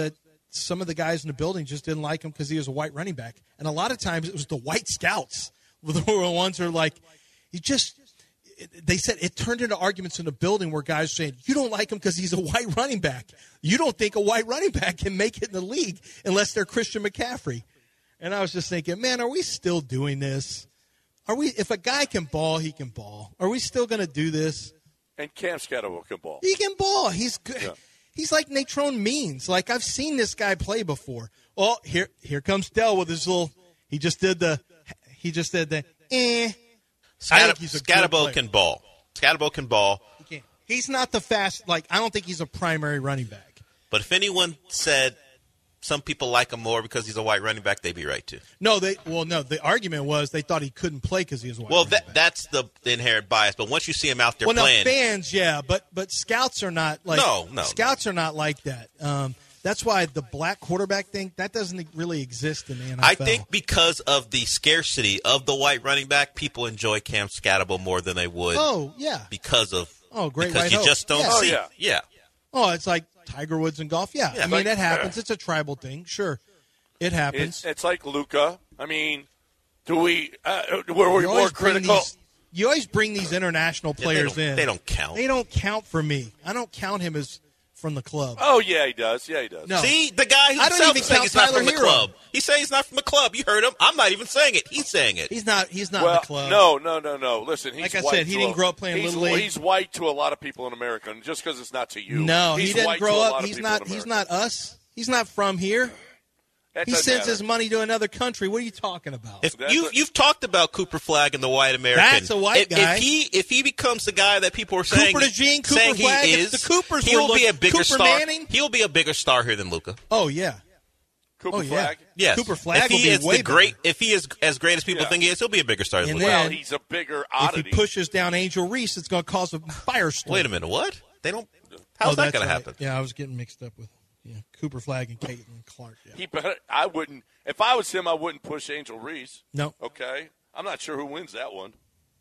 Speaker 5: some of the guys in the building just didn't like him because he was a white running back. And a lot of times it was the white scouts were the ones who were like, he just – they said it turned into arguments in the building where guys were saying, you don't like him because he's a white running back. You don't think a white running back can make it in the league unless they're Christian McCaffrey. And I was just thinking, man, are we still doing this? Are we? If a guy can ball, he can ball. Are we still going to do this?
Speaker 4: And Cam Scatterbo can ball.
Speaker 5: He can ball. He's good.
Speaker 4: Yeah.
Speaker 5: He's like Natrone Means. Like, I've seen this guy play before. Well, here here comes Dell with his little – he just did the – he just did the eh.
Speaker 6: Scat- Scatterbo can ball. Scatterbo can ball.
Speaker 5: He can't. He's not the fast – like, I don't think he's a primary running back.
Speaker 6: But if anyone said – some people like him more because he's a white running back, they'd be right too.
Speaker 5: No, they well, no. The argument was they thought he couldn't play because he was white.
Speaker 6: Well, that, that's the, the inherent bias. But once you see him out there
Speaker 5: well,
Speaker 6: playing,
Speaker 5: no, fans, yeah, but but scouts are not like
Speaker 6: no, no.
Speaker 5: Scouts are not like that. Um, that's why the black quarterback thing that doesn't really exist in the N F L.
Speaker 6: I think because of the scarcity of the white running back, people enjoy Cam Scatterbo more than they would.
Speaker 5: Oh yeah,
Speaker 6: because of
Speaker 5: oh great
Speaker 6: because
Speaker 5: white
Speaker 6: you
Speaker 5: hope.
Speaker 6: just don't
Speaker 5: yeah.
Speaker 6: see.
Speaker 4: Oh, yeah.
Speaker 6: yeah.
Speaker 5: Oh, it's like Tiger Woods and golf. Yeah,
Speaker 6: Yeah,
Speaker 5: I mean
Speaker 6: like,
Speaker 5: that happens. It's a tribal thing. Sure. It happens.
Speaker 4: It's, it's like Luka. I mean, do we uh, were we
Speaker 5: you
Speaker 4: more critical?
Speaker 5: These, you always bring these international players
Speaker 6: yeah, they
Speaker 5: in.
Speaker 6: They don't count.
Speaker 5: They don't count for me. I don't count him as from the club.
Speaker 4: Oh yeah, he does. Yeah, he does.
Speaker 5: No.
Speaker 6: See, the guy who
Speaker 5: I don't
Speaker 6: himself
Speaker 5: even
Speaker 6: is saying
Speaker 5: count
Speaker 6: he's not
Speaker 5: Tyler
Speaker 6: from the
Speaker 5: Hero.
Speaker 6: club. He's saying he's not from the club. You heard him. I'm not even saying it. He's saying it.
Speaker 5: He's not. He's not
Speaker 4: well,
Speaker 5: in the club.
Speaker 4: no, no, no, no. Listen, he's
Speaker 5: Like I
Speaker 4: white
Speaker 5: said, he
Speaker 4: to
Speaker 5: didn't
Speaker 4: a,
Speaker 5: grow up playing
Speaker 4: he's,
Speaker 5: Little League.
Speaker 4: He's white to a lot of people in America, and just because it's not to you.
Speaker 5: No,
Speaker 4: he's
Speaker 5: he didn't
Speaker 4: white
Speaker 5: grow
Speaker 4: to a
Speaker 5: up.
Speaker 4: lot of
Speaker 5: He's
Speaker 4: people
Speaker 5: not.
Speaker 4: in
Speaker 5: He's
Speaker 4: America.
Speaker 5: not us. He's not from here.
Speaker 4: That
Speaker 5: He
Speaker 4: doesn't
Speaker 5: sends
Speaker 4: matter.
Speaker 5: his money to another country. What are you talking about?
Speaker 6: If
Speaker 4: That's
Speaker 6: you
Speaker 4: a-
Speaker 6: you've talked about Cooper Flagg and the white American,
Speaker 5: That's a white
Speaker 6: if,
Speaker 5: guy.
Speaker 6: If he if he becomes the guy that people are saying,
Speaker 5: Cooper DeJean, Cooper
Speaker 6: saying
Speaker 5: Flagg,
Speaker 6: he
Speaker 5: if
Speaker 6: is,
Speaker 5: the Coopers
Speaker 6: he will
Speaker 5: were
Speaker 6: be a
Speaker 5: look-
Speaker 6: bigger
Speaker 5: Cooper
Speaker 6: star.
Speaker 5: Manning?
Speaker 6: He'll be a bigger star here than Luka.
Speaker 5: Oh yeah.
Speaker 4: Cooper
Speaker 5: Oh yeah.
Speaker 4: Flagg.
Speaker 6: Yes,
Speaker 5: Cooper Flagg
Speaker 6: if
Speaker 5: will
Speaker 6: he
Speaker 5: be
Speaker 6: is
Speaker 5: way
Speaker 6: the great,
Speaker 5: bigger.
Speaker 6: if he is as great as people
Speaker 4: Yeah.
Speaker 6: think he is, he'll be a bigger star than
Speaker 5: And
Speaker 6: Luka.
Speaker 5: then-
Speaker 4: Well, he's a bigger
Speaker 5: If
Speaker 4: oddity.
Speaker 5: he pushes down Angel Reese, it's going to cause a firestorm.
Speaker 6: Wait a minute, what? They don't. How's
Speaker 5: Oh,
Speaker 6: that
Speaker 5: that's
Speaker 6: going
Speaker 5: right.
Speaker 6: to happen?
Speaker 5: Yeah, I was getting mixed up with yeah, Cooper Flagg and Caitlin Clark. Yeah.
Speaker 4: He better, I wouldn't. If I was him, I wouldn't push Angel Reese.
Speaker 5: No.
Speaker 4: Okay, I'm not sure who wins that one.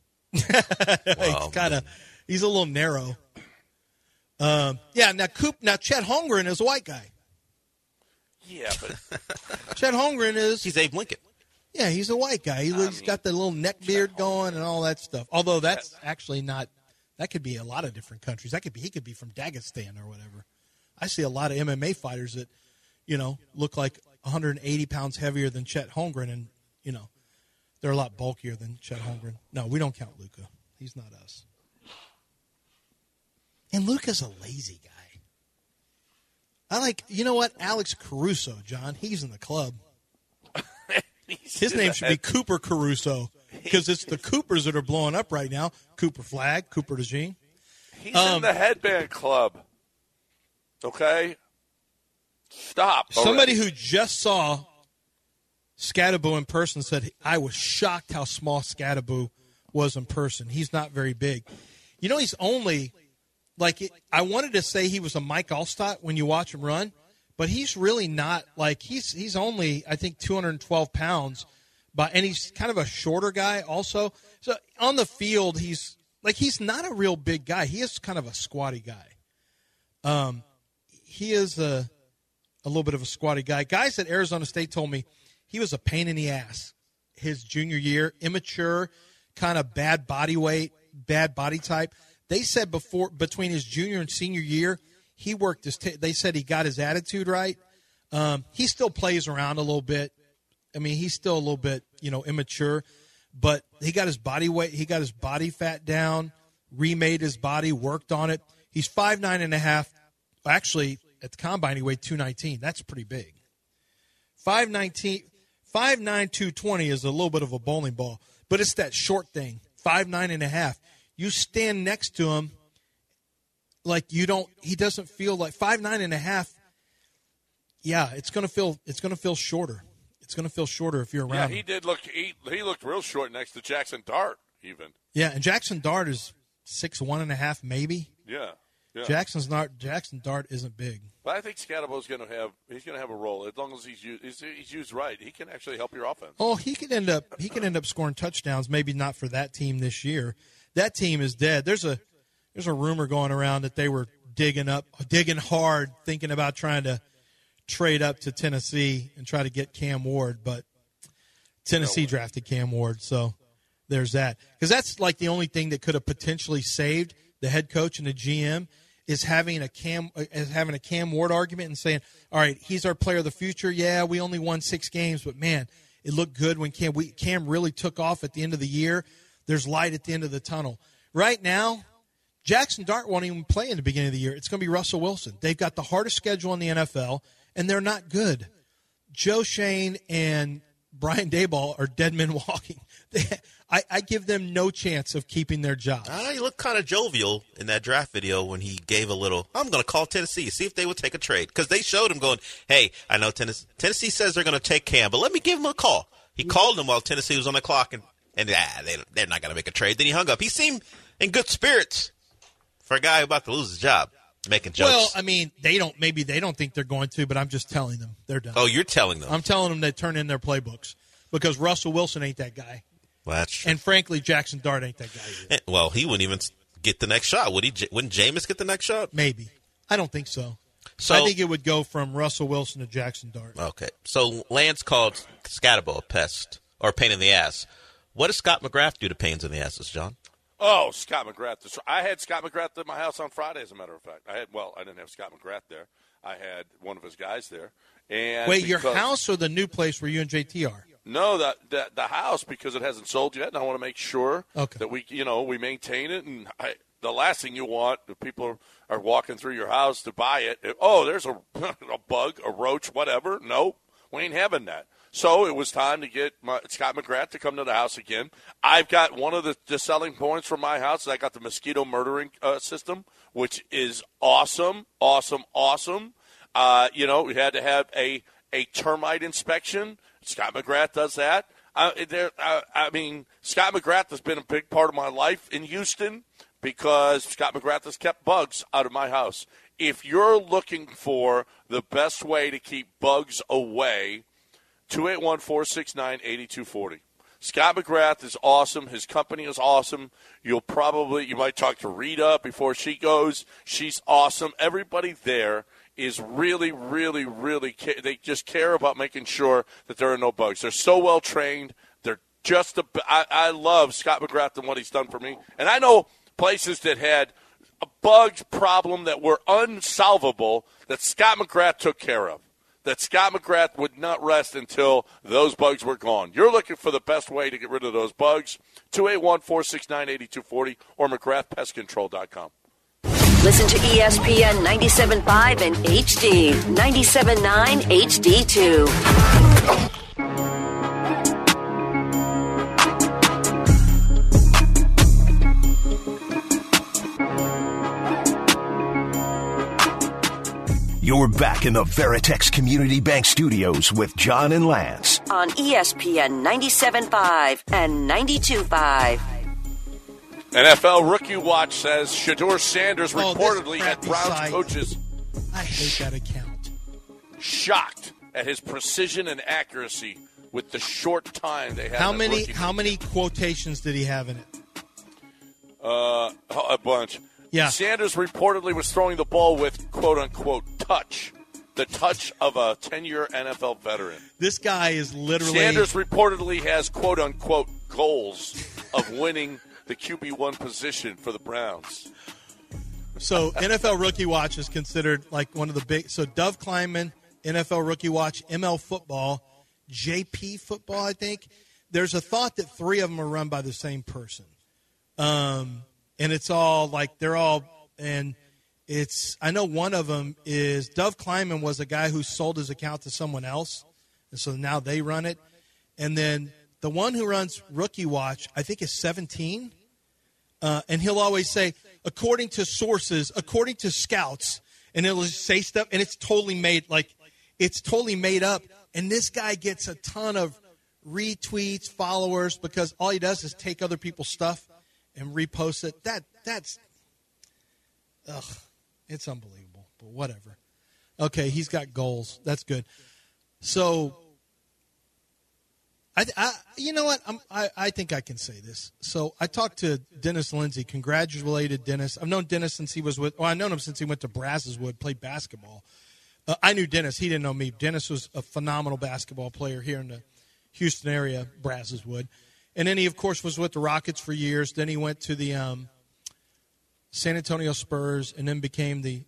Speaker 6: Wow.
Speaker 5: He's kind of he's a little narrow. Um, yeah, now Coop, now Chet Holmgren is a white guy.
Speaker 4: Yeah, but
Speaker 5: Chet Holmgren is
Speaker 6: He's Abe Lincoln.
Speaker 5: yeah, he's a white guy. He, he's
Speaker 4: mean,
Speaker 5: got the little neck beard going and all that stuff. Although that's actually not. That could be a lot of different countries. That could be he could be from Dagestan or whatever. I see a lot of M M A fighters that, you know, look like one hundred eighty pounds heavier than Chet Holmgren, and you know, they're a lot bulkier than Chet Holmgren. No, we don't count Luka. He's not us. And Luka's a lazy guy. I like, you know what, Alex Caruso, John. He's in the club. His name should be Cooper Caruso because it's the Coopers that are blowing up right now. Cooper Flagg, Cooper DeJean.
Speaker 4: he's
Speaker 5: Um,
Speaker 4: in the headband club. Okay, stop.
Speaker 5: Somebody
Speaker 4: already.
Speaker 5: who just saw Scatterbo in person said, I was shocked how small Scatterbo was in person. He's not very big. You know, he's only, like, it, I wanted to say he was a Mike Allstott when you watch him run, but he's really not, like, he's he's only, I think, two hundred twelve pounds, but, and he's kind of a shorter guy also. So on the field, he's, like, he's not a real big guy. He is kind of a squatty guy. Um, he is a, a little bit of a squatty guy. Guys at Arizona State told me he was a pain in the ass his junior year, immature, kind of bad body weight, bad body type. They said before between his junior and senior year, he worked his. T- they said he got his attitude right. Um, he still plays around a little bit. I mean, he's still a little bit, you know, immature, but he got his body weight, he got his body fat down, remade his body, worked on it. He's five nine and a half. Actually, at the combine, he weighed two nineteen. That's pretty big. five nineteen, five nine, two twenty is a little bit of a bowling ball, but it's that short thing, five nine and a half. You stand next to him like you don't, he doesn't feel like five nine and a half. Yeah, it's going to feel, it's going to feel shorter. It's going to feel shorter if you're
Speaker 4: Yeah,
Speaker 5: around
Speaker 4: he
Speaker 5: him.
Speaker 4: did look. He, he looked real short next to Jackson Dart, even.
Speaker 5: Yeah, and Jackson Dart is six one and a half, maybe.
Speaker 4: Yeah, yeah.
Speaker 5: Jackson's not. Jackson Dart isn't big.
Speaker 4: But I think Scatterbo's going to have. He's going to have a role as long as he's used. He's, he's used right. He can actually help your offense.
Speaker 5: Oh, he could end up. He could end up scoring touchdowns. Maybe not for that team this year. That team is dead. There's a there's a rumor going around that they were digging up, digging hard, thinking about trying to trade up to Tennessee and try to get Cam Ward, but Tennessee no drafted Cam Ward, so there's that. Because that's like the only thing that could have potentially saved the head coach and the G M is having a Cam is having a Cam Ward argument and saying, all right, he's our player of the future. Yeah, we only won six games, but, man, it looked good when Cam we, Cam really took off at the end of the year. There's light at the end of the tunnel. Right now, Jackson Dart won't even play in the beginning of the year. It's going to be Russell Wilson. They've got the hardest schedule in the N F L, and they're not good. Joe Shane and Brian Daboll are dead men walking. They, I, I give them no chance of keeping their job.
Speaker 6: Uh, he looked kind of jovial in that draft video when he gave a little, I'm going to call Tennessee, see if they would take a trade. Because they showed him going, hey, I know Tennessee, Tennessee says they're going to take Cam, but let me give him a call. He mm-hmm. called him while Tennessee was on the clock, and, and ah, they, they're not going to make a trade. Then he hung up. He seemed in good spirits for a guy about to lose his job, making jokes.
Speaker 5: Well, I mean, they don't. Maybe they don't think they're going to, but I'm just telling them they're done.
Speaker 6: Oh, you're telling them.
Speaker 5: I'm telling them they turn in their playbooks because Russell Wilson ain't that guy.
Speaker 6: Well, that's true.
Speaker 5: And frankly, Jackson Dart ain't that guy either.
Speaker 6: Well, he wouldn't even get the next shot, would he? Wouldn't Jameis get the next shot?
Speaker 5: Maybe. I don't think so.
Speaker 6: So
Speaker 5: I think it would go from Russell Wilson to Jackson Dart.
Speaker 6: Okay. So Lance called Scatterbo a pest or a pain in the ass. What does Scott McGrath do to pains in the asses, John?
Speaker 4: Oh, Scott McGrath. I had Scott McGrath at my house on Friday, as a matter of fact. I had well, I didn't have Scott McGrath there. I had one of his guys there. And
Speaker 5: Wait, your
Speaker 4: because,
Speaker 5: house or the new place where you and J T are?
Speaker 4: No, the, the the house, because it hasn't sold yet, and I want to make sure
Speaker 5: okay.
Speaker 4: that we, you know, we maintain it. And I, the last thing you want, if people are, are walking through your house to buy it, if, oh, there's a, a bug, a roach, whatever. No, we ain't having that. So it was time to get my, Scott McGrath to come to the house again. I've got one of the, the selling points for my house. I got the mosquito murdering uh, system, which is awesome, awesome, awesome. Uh, you know, we had to have a, a termite inspection. Scott McGrath does that. Uh, there, uh, I mean, Scott McGrath has been a big part of my life in Houston because Scott McGrath has kept bugs out of my house. If you're looking for the best way to keep bugs away, two eight one, four six nine, eight two four zero. Scott McGrath is awesome. His company is awesome. You'll probably, you might talk to Rita before she goes. She's awesome. Everybody there is really, really, really, they just care about making sure that there are no bugs. They're so well trained. They're just, a, I, I love Scott McGrath and what he's done for me. And I know places that had a bug problem that were unsolvable that Scott McGrath took care of. That Scott McGrath would not rest until those bugs were gone. You're looking for the best way to get rid of those bugs. two eight one, four six nine, eight two four zero or McGrath Pest Control dot com.
Speaker 7: Listen to E S P N ninety-seven point five and H D, ninety-seven point nine H D two.
Speaker 2: You're back in the Veritex Community Bank Studios with John and Lance.
Speaker 7: On E S P N ninety-seven point five and ninety-two point five.
Speaker 4: N F L Rookie Watch says Shedeur Sanders
Speaker 5: oh,
Speaker 4: reportedly had Browns
Speaker 5: site.
Speaker 4: coaches
Speaker 5: I hate that account.
Speaker 4: shocked at his precision and accuracy with the short time they had.
Speaker 5: How many how many quotations did he have in it?
Speaker 4: Uh, a bunch.
Speaker 5: Yeah.
Speaker 4: Sanders reportedly was throwing the ball with quote-unquote touch, the touch of a ten-year N F L veteran.
Speaker 5: This guy is literally...
Speaker 4: Sanders reportedly has quote-unquote goals of winning the Q B one position for the Browns.
Speaker 5: So N F L Rookie Watch is considered like one of the big... So Dove Kleinman, N F L Rookie Watch, M L Football, J P Football, I think. There's a thought that three of them are run by the same person. Um... And it's all like they're all, and it's, I know one of them is, Dove Kleinman was a guy who sold his account to someone else. And so now they run it. And then the one who runs Rookie Watch, I think is seventeen. Uh, and he'll always say, according to sources, according to scouts, and he'll just say stuff. And it's totally made, like, it's totally made up. And this guy gets a ton of retweets, followers, because all he does is take other people's stuff and repost it. That that's, ugh, it's unbelievable. But whatever. Okay, he's got goals. That's good. So, I, I you know what? I'm, I I think I can say this. So I talked to Dennis Lindsay. Congratulated Dennis. I've known Dennis since he was with. Well, I've known him since he went to Brazzeswood, played basketball. Uh, I knew Dennis. He didn't know me. Dennis was a phenomenal basketball player here in the Houston area, Brazos Wood. And then he, of course, was with the Rockets for years. Then he went to the um, San Antonio Spurs and then became the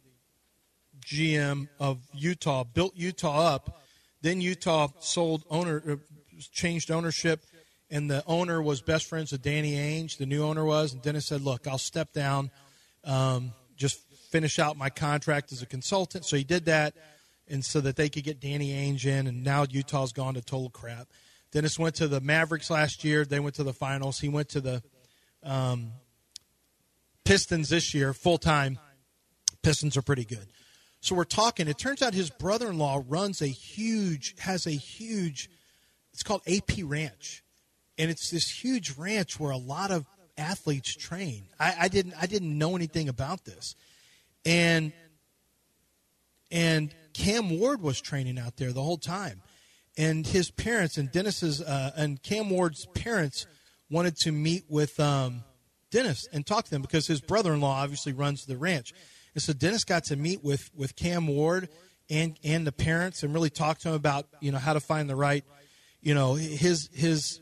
Speaker 5: G M of Utah, built Utah up. Then Utah sold owner, uh, changed ownership, and the owner was best friends with Danny Ainge, the new owner was. And Dennis said, look, I'll step down, um, just finish out my contract as a consultant. So he did that, and so that they could get Danny Ainge in, and now Utah's gone to total crap. Dennis went to the Mavericks last year. They went to the finals. He went to the um, Pistons this year, full-time. Pistons are pretty good. So we're talking. It turns out his brother-in-law runs a huge, has a huge, it's called A P Ranch. And it's this huge ranch where a lot of athletes train. I, I didn't I didn't know anything about this. And and Cam Ward was training out there the whole time. And his parents and Dennis's uh, and Cam Ward's parents wanted to meet with um, Dennis and talk to them because his brother-in-law obviously runs the ranch. And so Dennis got to meet with, with Cam Ward and and the parents and really talk to him about, you know, how to find the right, you know, his his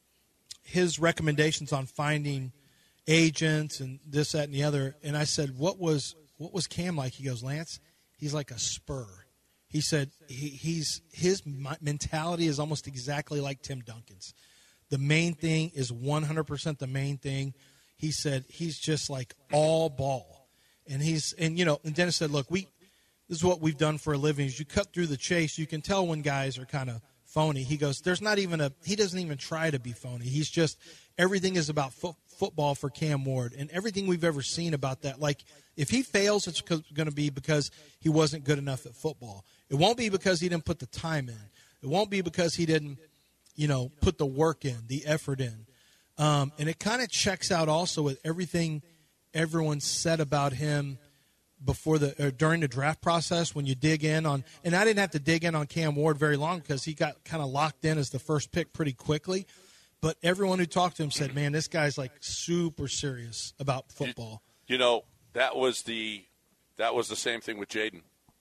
Speaker 5: his recommendations on finding agents and this, that, and the other. And I said, what was what was Cam like? He goes, Lance, he's like a spur. He said he, he's his mentality is almost exactly like Tim Duncan's. The main thing is one hundred percent the main thing. He said he's just like all ball. And he's and you know, and Dennis said, look, we this is what we've done for a living. Is you cut through the chase, you can tell when guys are kind of phony. He goes, there's not even a he doesn't even try to be phony. He's just everything is about fo- football for Cam Ward, and everything we've ever seen about that. Like if he fails, it's going to be because he wasn't good enough at football. It won't be because he didn't put the time in. It won't be because he didn't, you know, put the work in, the effort in. Um, and it kind of checks out also with everything everyone said about him before the or during the draft process when you dig in on. And I didn't have to dig in on Cam Ward very long because he got kind of locked in as the first pick pretty quickly. But everyone who talked to him said, man, this guy's like super serious about football.
Speaker 4: You, you know, that was the that was the same thing with Jaden.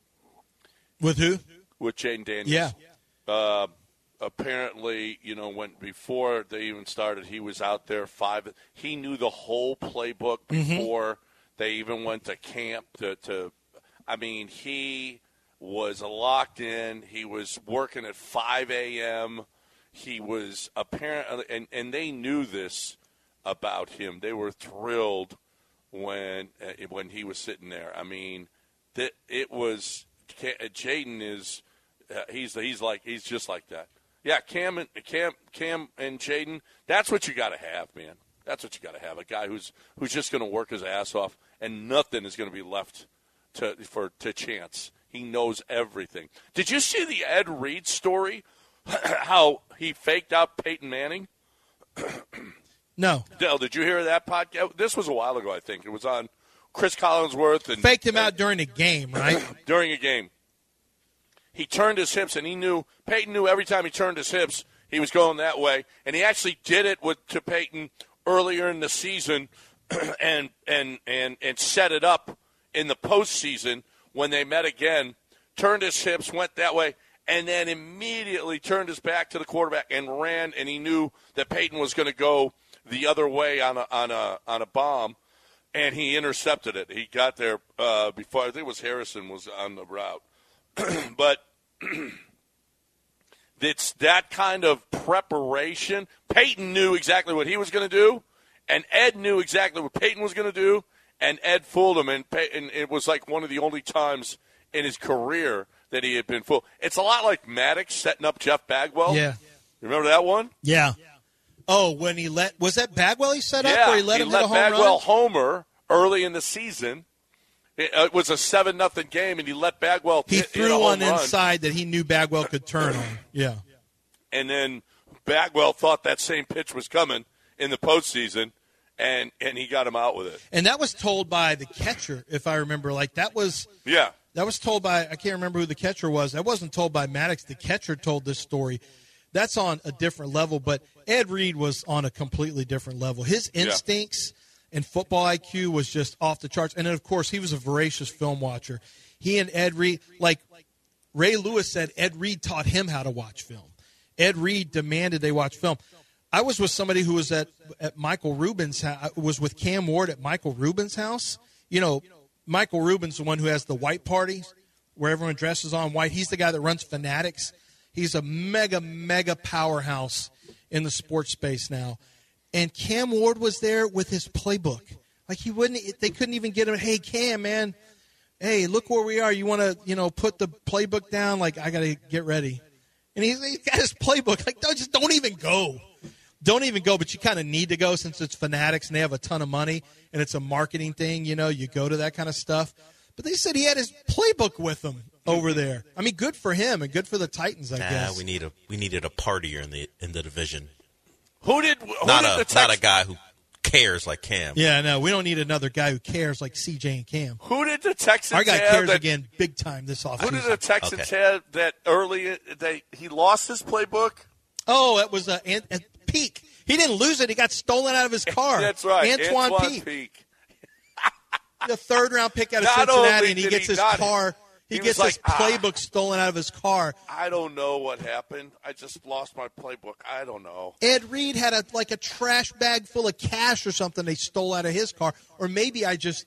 Speaker 5: With who?
Speaker 4: With Jaden Daniels.
Speaker 5: Yeah.
Speaker 4: Uh, apparently, you know, when before they even started, he was out there five. He knew the whole playbook before mm-hmm. they even went to camp. To, to, I mean, he was locked in. He was working at five a.m. He was apparently, and, and they knew this about him. They were thrilled when uh, when he was sitting there. I mean, that it was. Jaden is uh, he's he's like he's just like that. Yeah, Cam and Cam Cam and Jaden. That's what you got to have, man. That's what you got to have. A guy who's who's just going to work his ass off, and nothing is going to be left to for to chance. He knows everything. Did you see the Ed Reed story? How he faked out Peyton Manning?
Speaker 5: No.
Speaker 4: Dell, did you hear that podcast? This was a while ago, I think. It was on Chris Collinsworth. And
Speaker 5: faked him
Speaker 4: and,
Speaker 5: out during a game, right?
Speaker 4: During a game. He turned his hips, and he knew, Peyton knew every time he turned his hips, he was going that way. And he actually did it with to Peyton earlier in the season and, and, and, and set it up in the postseason when they met again, turned his hips, went that way, and then immediately turned his back to the quarterback and ran, and he knew that Peyton was going to go the other way on a on a on a bomb, and he intercepted it. He got there uh, before I think it was Harrison was on the route, but it's that kind of preparation. Peyton knew exactly what he was going to do, and Ed knew exactly what Peyton was going to do, and Ed fooled him, and Peyton, it was like one of the only times in his career that he had been fooled. It's a lot like Maddox setting up Jeff Bagwell.
Speaker 5: Yeah,
Speaker 4: remember that one?
Speaker 5: Yeah. Oh, when he let – was that Bagwell he set up
Speaker 4: yeah,
Speaker 5: or he let
Speaker 4: he
Speaker 5: him
Speaker 4: let
Speaker 5: hit a home
Speaker 4: Bagwell
Speaker 5: run?
Speaker 4: homer early in the season. It, uh, it was a seven nothing game, and he let Bagwell
Speaker 5: He
Speaker 4: hit,
Speaker 5: threw
Speaker 4: hit a home
Speaker 5: one
Speaker 4: run.
Speaker 5: inside that he knew Bagwell could turn on. Yeah.
Speaker 4: And then Bagwell thought that same pitch was coming in the postseason, and, and he got him out with it.
Speaker 5: And that was told by the catcher, if I remember. Like, that was –
Speaker 4: Yeah.
Speaker 5: That was told by – I can't remember who the catcher was. That wasn't told by Maddox. The catcher told this story. That's on a different level, but Ed Reed was on a completely different level. His instincts yeah. and football I Q was just off the charts. And then, of course, he was a voracious film watcher. He and Ed Reed, like Ray Lewis said Ed Reed taught him how to watch film. Ed Reed demanded they watch film. I was with somebody who was at, at Michael Rubin's house, was with Cam Ward at Michael Rubin's house. You know, Michael Rubin's the one who has the white parties where everyone dresses on white. He's the guy that runs Fanatics. He's a mega, mega powerhouse in the sports space now. And Cam Ward was there with his playbook. Like he wouldn't, they couldn't even get him. Hey, Cam, man, hey, look where we are. You want to, you know, put the playbook down? Like, I got to get ready. And he's, he's got his playbook. Like, don't, just don't even go. Don't even go, but you kind of need to go since it's Fanatics and they have a ton of money and it's a marketing thing. You know, you go to that kind of stuff. But they said he had his playbook with him over there. I mean, good for him and good for the Titans, I
Speaker 6: nah,
Speaker 5: guess.
Speaker 6: we need a we needed a partier in the in the division.
Speaker 4: Who did? Who
Speaker 6: not
Speaker 4: did
Speaker 6: a
Speaker 4: the Tex-
Speaker 6: not a guy who cares like Cam.
Speaker 5: Yeah, no, we don't need another guy who cares like C J and Cam.
Speaker 4: Who did the Texans
Speaker 5: Our guy
Speaker 4: have
Speaker 5: cares
Speaker 4: that,
Speaker 5: again big time this offseason.
Speaker 4: Who did the Texans
Speaker 6: Okay.
Speaker 4: have that early? They he lost his playbook.
Speaker 5: Oh, it was uh, Ant- Ant- Peak. He didn't lose it. He got stolen out of his car.
Speaker 4: That's right,
Speaker 5: Antoine,
Speaker 4: Antoine
Speaker 5: Peak.
Speaker 4: Peak.
Speaker 5: The third round pick out of
Speaker 4: Not
Speaker 5: Cincinnati,
Speaker 4: only
Speaker 5: and he
Speaker 4: did
Speaker 5: gets
Speaker 4: he
Speaker 5: his
Speaker 4: not-
Speaker 5: car. He,
Speaker 4: he
Speaker 5: gets
Speaker 4: was
Speaker 5: his
Speaker 4: like, ah.
Speaker 5: playbook stolen out of his car.
Speaker 4: I don't know what happened. I just lost my playbook. I don't know.
Speaker 5: Ed Reed had a like a trash bag full of cash or something they stole out of his car. Or maybe I just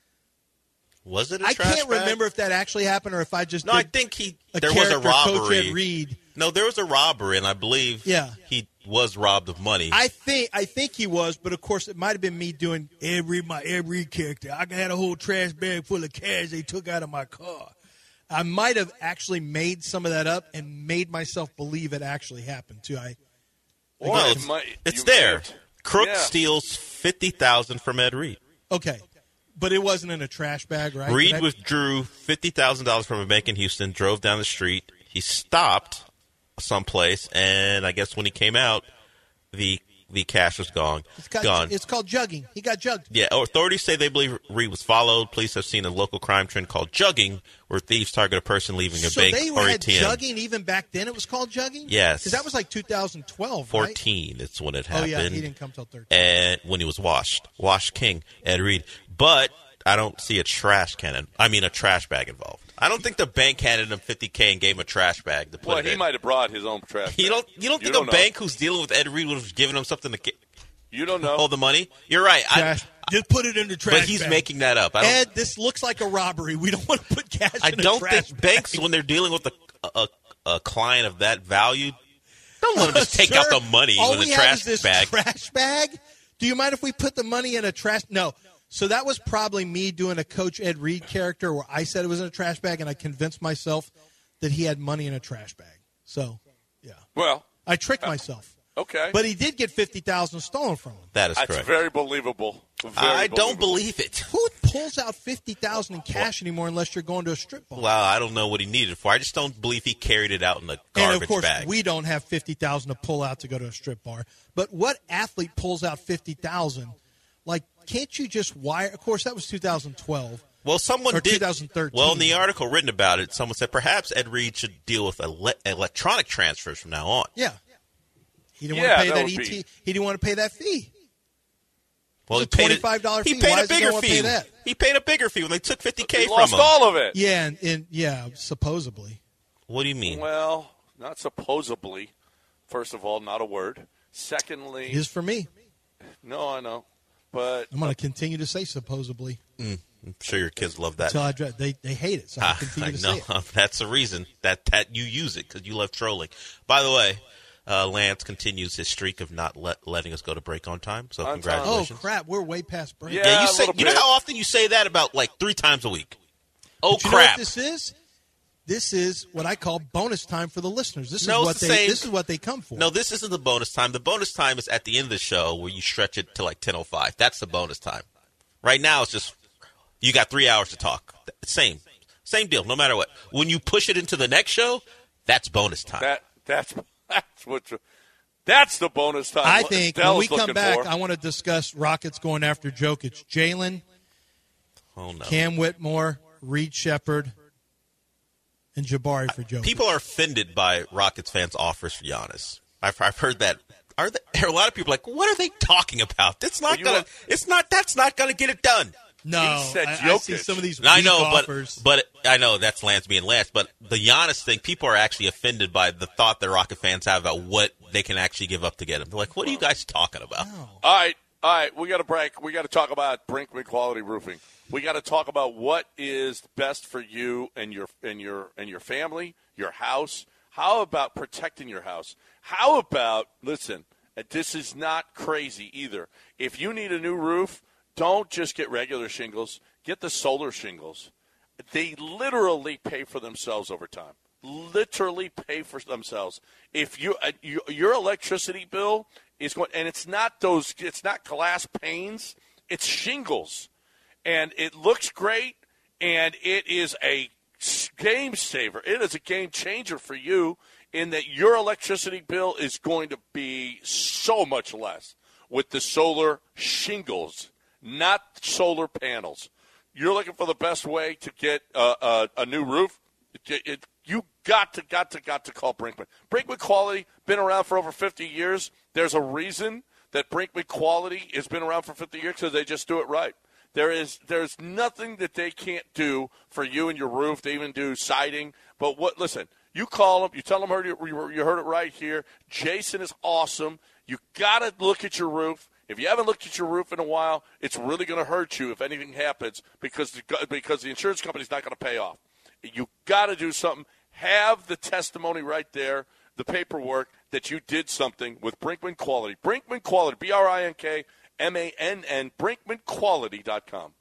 Speaker 6: Was it a
Speaker 5: I
Speaker 6: trash
Speaker 5: can't
Speaker 6: bag?
Speaker 5: remember if that actually happened or if I just
Speaker 6: No,
Speaker 5: did
Speaker 6: I think he
Speaker 5: a
Speaker 6: there was a
Speaker 5: character, Coach
Speaker 6: robbery.
Speaker 5: Ed Reed.
Speaker 6: No, there was a robbery, and I believe
Speaker 5: Yeah.
Speaker 6: he was robbed of money.
Speaker 5: I think I think he was, but of course it might have been me doing Ed Reed, my Ed Reed character. I had a whole trash bag full of cash they took out of my car. I might have actually made some of that up and made myself believe it actually happened too. I
Speaker 4: Or
Speaker 6: no,
Speaker 4: it
Speaker 6: it's,
Speaker 4: might-
Speaker 6: it's
Speaker 4: you
Speaker 6: there.
Speaker 4: might-
Speaker 6: Crook
Speaker 4: yeah.
Speaker 6: steals fifty thousand from Ed Reed.
Speaker 5: okay, but it wasn't in a trash bag, right?
Speaker 6: Reed
Speaker 5: Did I-
Speaker 6: withdrew fifty thousand dollars from a bank in Houston, drove down the street. He stopped someplace, and I guess when he came out, the the cash was gone.
Speaker 5: It's, got,
Speaker 6: gone.
Speaker 5: it's called jugging. He got jugged.
Speaker 6: Yeah, authorities say they believe Reed was followed. Police have seen a local crime trend called jugging, where thieves target a person leaving a
Speaker 5: So
Speaker 6: bank
Speaker 5: they
Speaker 6: or
Speaker 5: had
Speaker 6: A T M.
Speaker 5: jugging even back then. It was called jugging.
Speaker 6: Yes.
Speaker 5: because that was like two thousand twelve. Right?
Speaker 6: fourteen, it's when it
Speaker 5: Oh
Speaker 6: happened.
Speaker 5: yeah, he didn't come till thirteen.
Speaker 6: And when he was washed, washed king, Ed Reed. But I don't see a trash can. I mean, a trash bag involved. I don't think the bank handed him fifty K and gave him a trash bag to put
Speaker 4: Well,
Speaker 6: it
Speaker 4: he
Speaker 6: in.
Speaker 4: might have brought his own trash.
Speaker 6: You
Speaker 4: bag.
Speaker 6: don't. You don't think
Speaker 4: don't
Speaker 6: a
Speaker 4: know.
Speaker 6: bank who's dealing with Ed Reed would have given him something to get,
Speaker 4: You don't know.
Speaker 6: hold the money? You're right. I,
Speaker 5: Trash. Just put it in the trash.
Speaker 6: but he's
Speaker 5: bag.
Speaker 6: making that up. I don't,
Speaker 5: Ed, this looks like a robbery. We don't want to put cash
Speaker 6: I
Speaker 5: in a
Speaker 6: don't
Speaker 5: trash
Speaker 6: think
Speaker 5: bag.
Speaker 6: banks, when they're dealing with a, a, a client of that value, don't let them just take
Speaker 5: Sir,
Speaker 6: out the money
Speaker 5: all
Speaker 6: in
Speaker 5: we
Speaker 6: a
Speaker 5: have
Speaker 6: trash
Speaker 5: is this
Speaker 6: bag.
Speaker 5: trash bag. Do you mind if we put the money in a trash? No. So that was probably me doing a Coach Ed Reed character where I said it was in a trash bag, and I convinced myself that he had money in a trash bag. So, yeah,
Speaker 4: Well,
Speaker 5: I tricked myself.
Speaker 4: okay.
Speaker 5: But he did get fifty thousand stolen from him.
Speaker 6: That is
Speaker 4: That's
Speaker 6: correct.
Speaker 4: very believable. Very
Speaker 6: I don't
Speaker 4: believable.
Speaker 6: believe it.
Speaker 5: Who pulls out fifty thousand in cash anymore unless you're going to a strip bar?
Speaker 6: Well, I don't know what he needed it for. I just don't believe he carried it out in a garbage
Speaker 5: And of course,
Speaker 6: bag.
Speaker 5: we don't have fifty thousand to pull out to go to a strip bar. But what athlete pulls out fifty thousand? Like, can't you just wire? Of course, that was two thousand twelve.
Speaker 6: Well, someone
Speaker 5: Or
Speaker 6: did.
Speaker 5: twenty thirteen.
Speaker 6: Well, in the article written about it, someone said perhaps Ed Reed should deal with ele- electronic transfers from now on.
Speaker 5: Yeah. He didn't
Speaker 4: Yeah,
Speaker 5: want to pay
Speaker 4: that
Speaker 5: that,
Speaker 4: would
Speaker 5: E T.
Speaker 4: be-
Speaker 5: He didn't want to pay that fee.
Speaker 6: Well,
Speaker 5: It's a
Speaker 6: he paid
Speaker 5: twenty-five dollars
Speaker 6: He
Speaker 5: fee.
Speaker 6: paid
Speaker 5: Why
Speaker 6: a
Speaker 5: is he
Speaker 6: bigger
Speaker 5: gonna wanna
Speaker 6: fee.
Speaker 5: pay that?
Speaker 6: He paid a bigger fee when they took fifty K
Speaker 4: He
Speaker 6: from
Speaker 4: lost
Speaker 6: him.
Speaker 4: all of it.
Speaker 5: Yeah, and, and yeah, supposedly.
Speaker 6: What do you mean?
Speaker 4: Well, not supposedly. First of all, not a word. Secondly,
Speaker 5: It is for me.
Speaker 4: no, I know, but
Speaker 5: I'm going to continue to say supposedly
Speaker 6: I'm sure your kids love that.
Speaker 5: until I dra- they they hate it. So I
Speaker 6: Ah,
Speaker 5: continue
Speaker 6: I
Speaker 5: to
Speaker 6: know.
Speaker 5: say it.
Speaker 6: That's the reason that, that you use it, because you love trolling. By the way, uh, Lance continues his streak of not let, letting us go to break on time. So
Speaker 4: On time.
Speaker 5: Oh
Speaker 6: congratulations.
Speaker 5: crap, we're way past break.
Speaker 4: Yeah.
Speaker 6: Yeah, you
Speaker 4: a
Speaker 6: say.
Speaker 4: little
Speaker 6: You know
Speaker 4: bit.
Speaker 6: how often you say that about like three times a week. Oh
Speaker 5: But you know
Speaker 6: crap!
Speaker 5: what this is? This is what I call bonus time for the listeners. This is
Speaker 6: No, it's
Speaker 5: what
Speaker 6: the
Speaker 5: they
Speaker 6: same.
Speaker 5: this is what they come for.
Speaker 6: No, this isn't the bonus time. The bonus time is at the end of the show where you stretch it to like ten oh five. That's the bonus time. Right now, it's just you got three hours to talk. Same, same deal. No matter what. When you push it into the next show, that's bonus time.
Speaker 4: that that's that's what that's the bonus time.
Speaker 5: I think
Speaker 4: Dell's
Speaker 5: when we come
Speaker 4: looking
Speaker 5: back,
Speaker 4: for.
Speaker 5: I want to discuss Rockets going after Jokic. Jalen,
Speaker 6: oh no!
Speaker 5: Cam Whitmore, Reed Shepard, and Jabari for Jokic.
Speaker 6: People are offended by Rockets fans' offers for Giannis. I've, I've heard that. Are there, there are a lot of people like, what are they talking about? That's not
Speaker 4: you
Speaker 6: gonna.
Speaker 4: want-
Speaker 6: It's not. That's not gonna get it done.
Speaker 5: No,
Speaker 4: he said
Speaker 5: I,
Speaker 4: Jokic.
Speaker 5: I see some of these.
Speaker 6: I know,
Speaker 5: weak
Speaker 6: but
Speaker 5: offers.
Speaker 6: but I know that's Lance being Lance. But the Giannis thing, people are actually offended by the thought that Rocket fans have about what they can actually give up to get him. They're like, "What are you guys talking about?"
Speaker 5: No.
Speaker 4: All right, all right. We got to break. We got to talk about Brinkman Quality Roofing. We got to talk about what is best for you and your and your and your family, your house. How about protecting your house? How about listen? This is not crazy either. If you need a new roof, don't just get regular shingles. Get the solar shingles. They literally pay for themselves over time. Literally pay for themselves. If you, uh, you your electricity bill is going, and it's not those, it's not glass panes, it's shingles, and it looks great, and it is a game saver. It is a game changer for you in that your electricity bill is going to be so much less with the solar shingles, not solar panels. You're looking for the best way to get a, a, a new roof, it, it, you got to, got to, got to call Brinkman. Brinkman Quality, been around for over fifty years. There's a reason that Brinkman Quality has been around for fifty years because they just do it right. There is there's nothing that they can't do for you and your roof. They even do siding. But what? Listen, you call them. You tell them heard you, you heard it right here. Jason is awesome. You got to look at your roof. If you haven't looked at your roof in a while, it's really going to hurt you if anything happens because the, because the insurance company's not going to pay off. You got to do something. Have the testimony right there, the paperwork that you did something with Brinkman Quality. Brinkman Quality, B R I N K M A N N, Brinkman Quality dot com.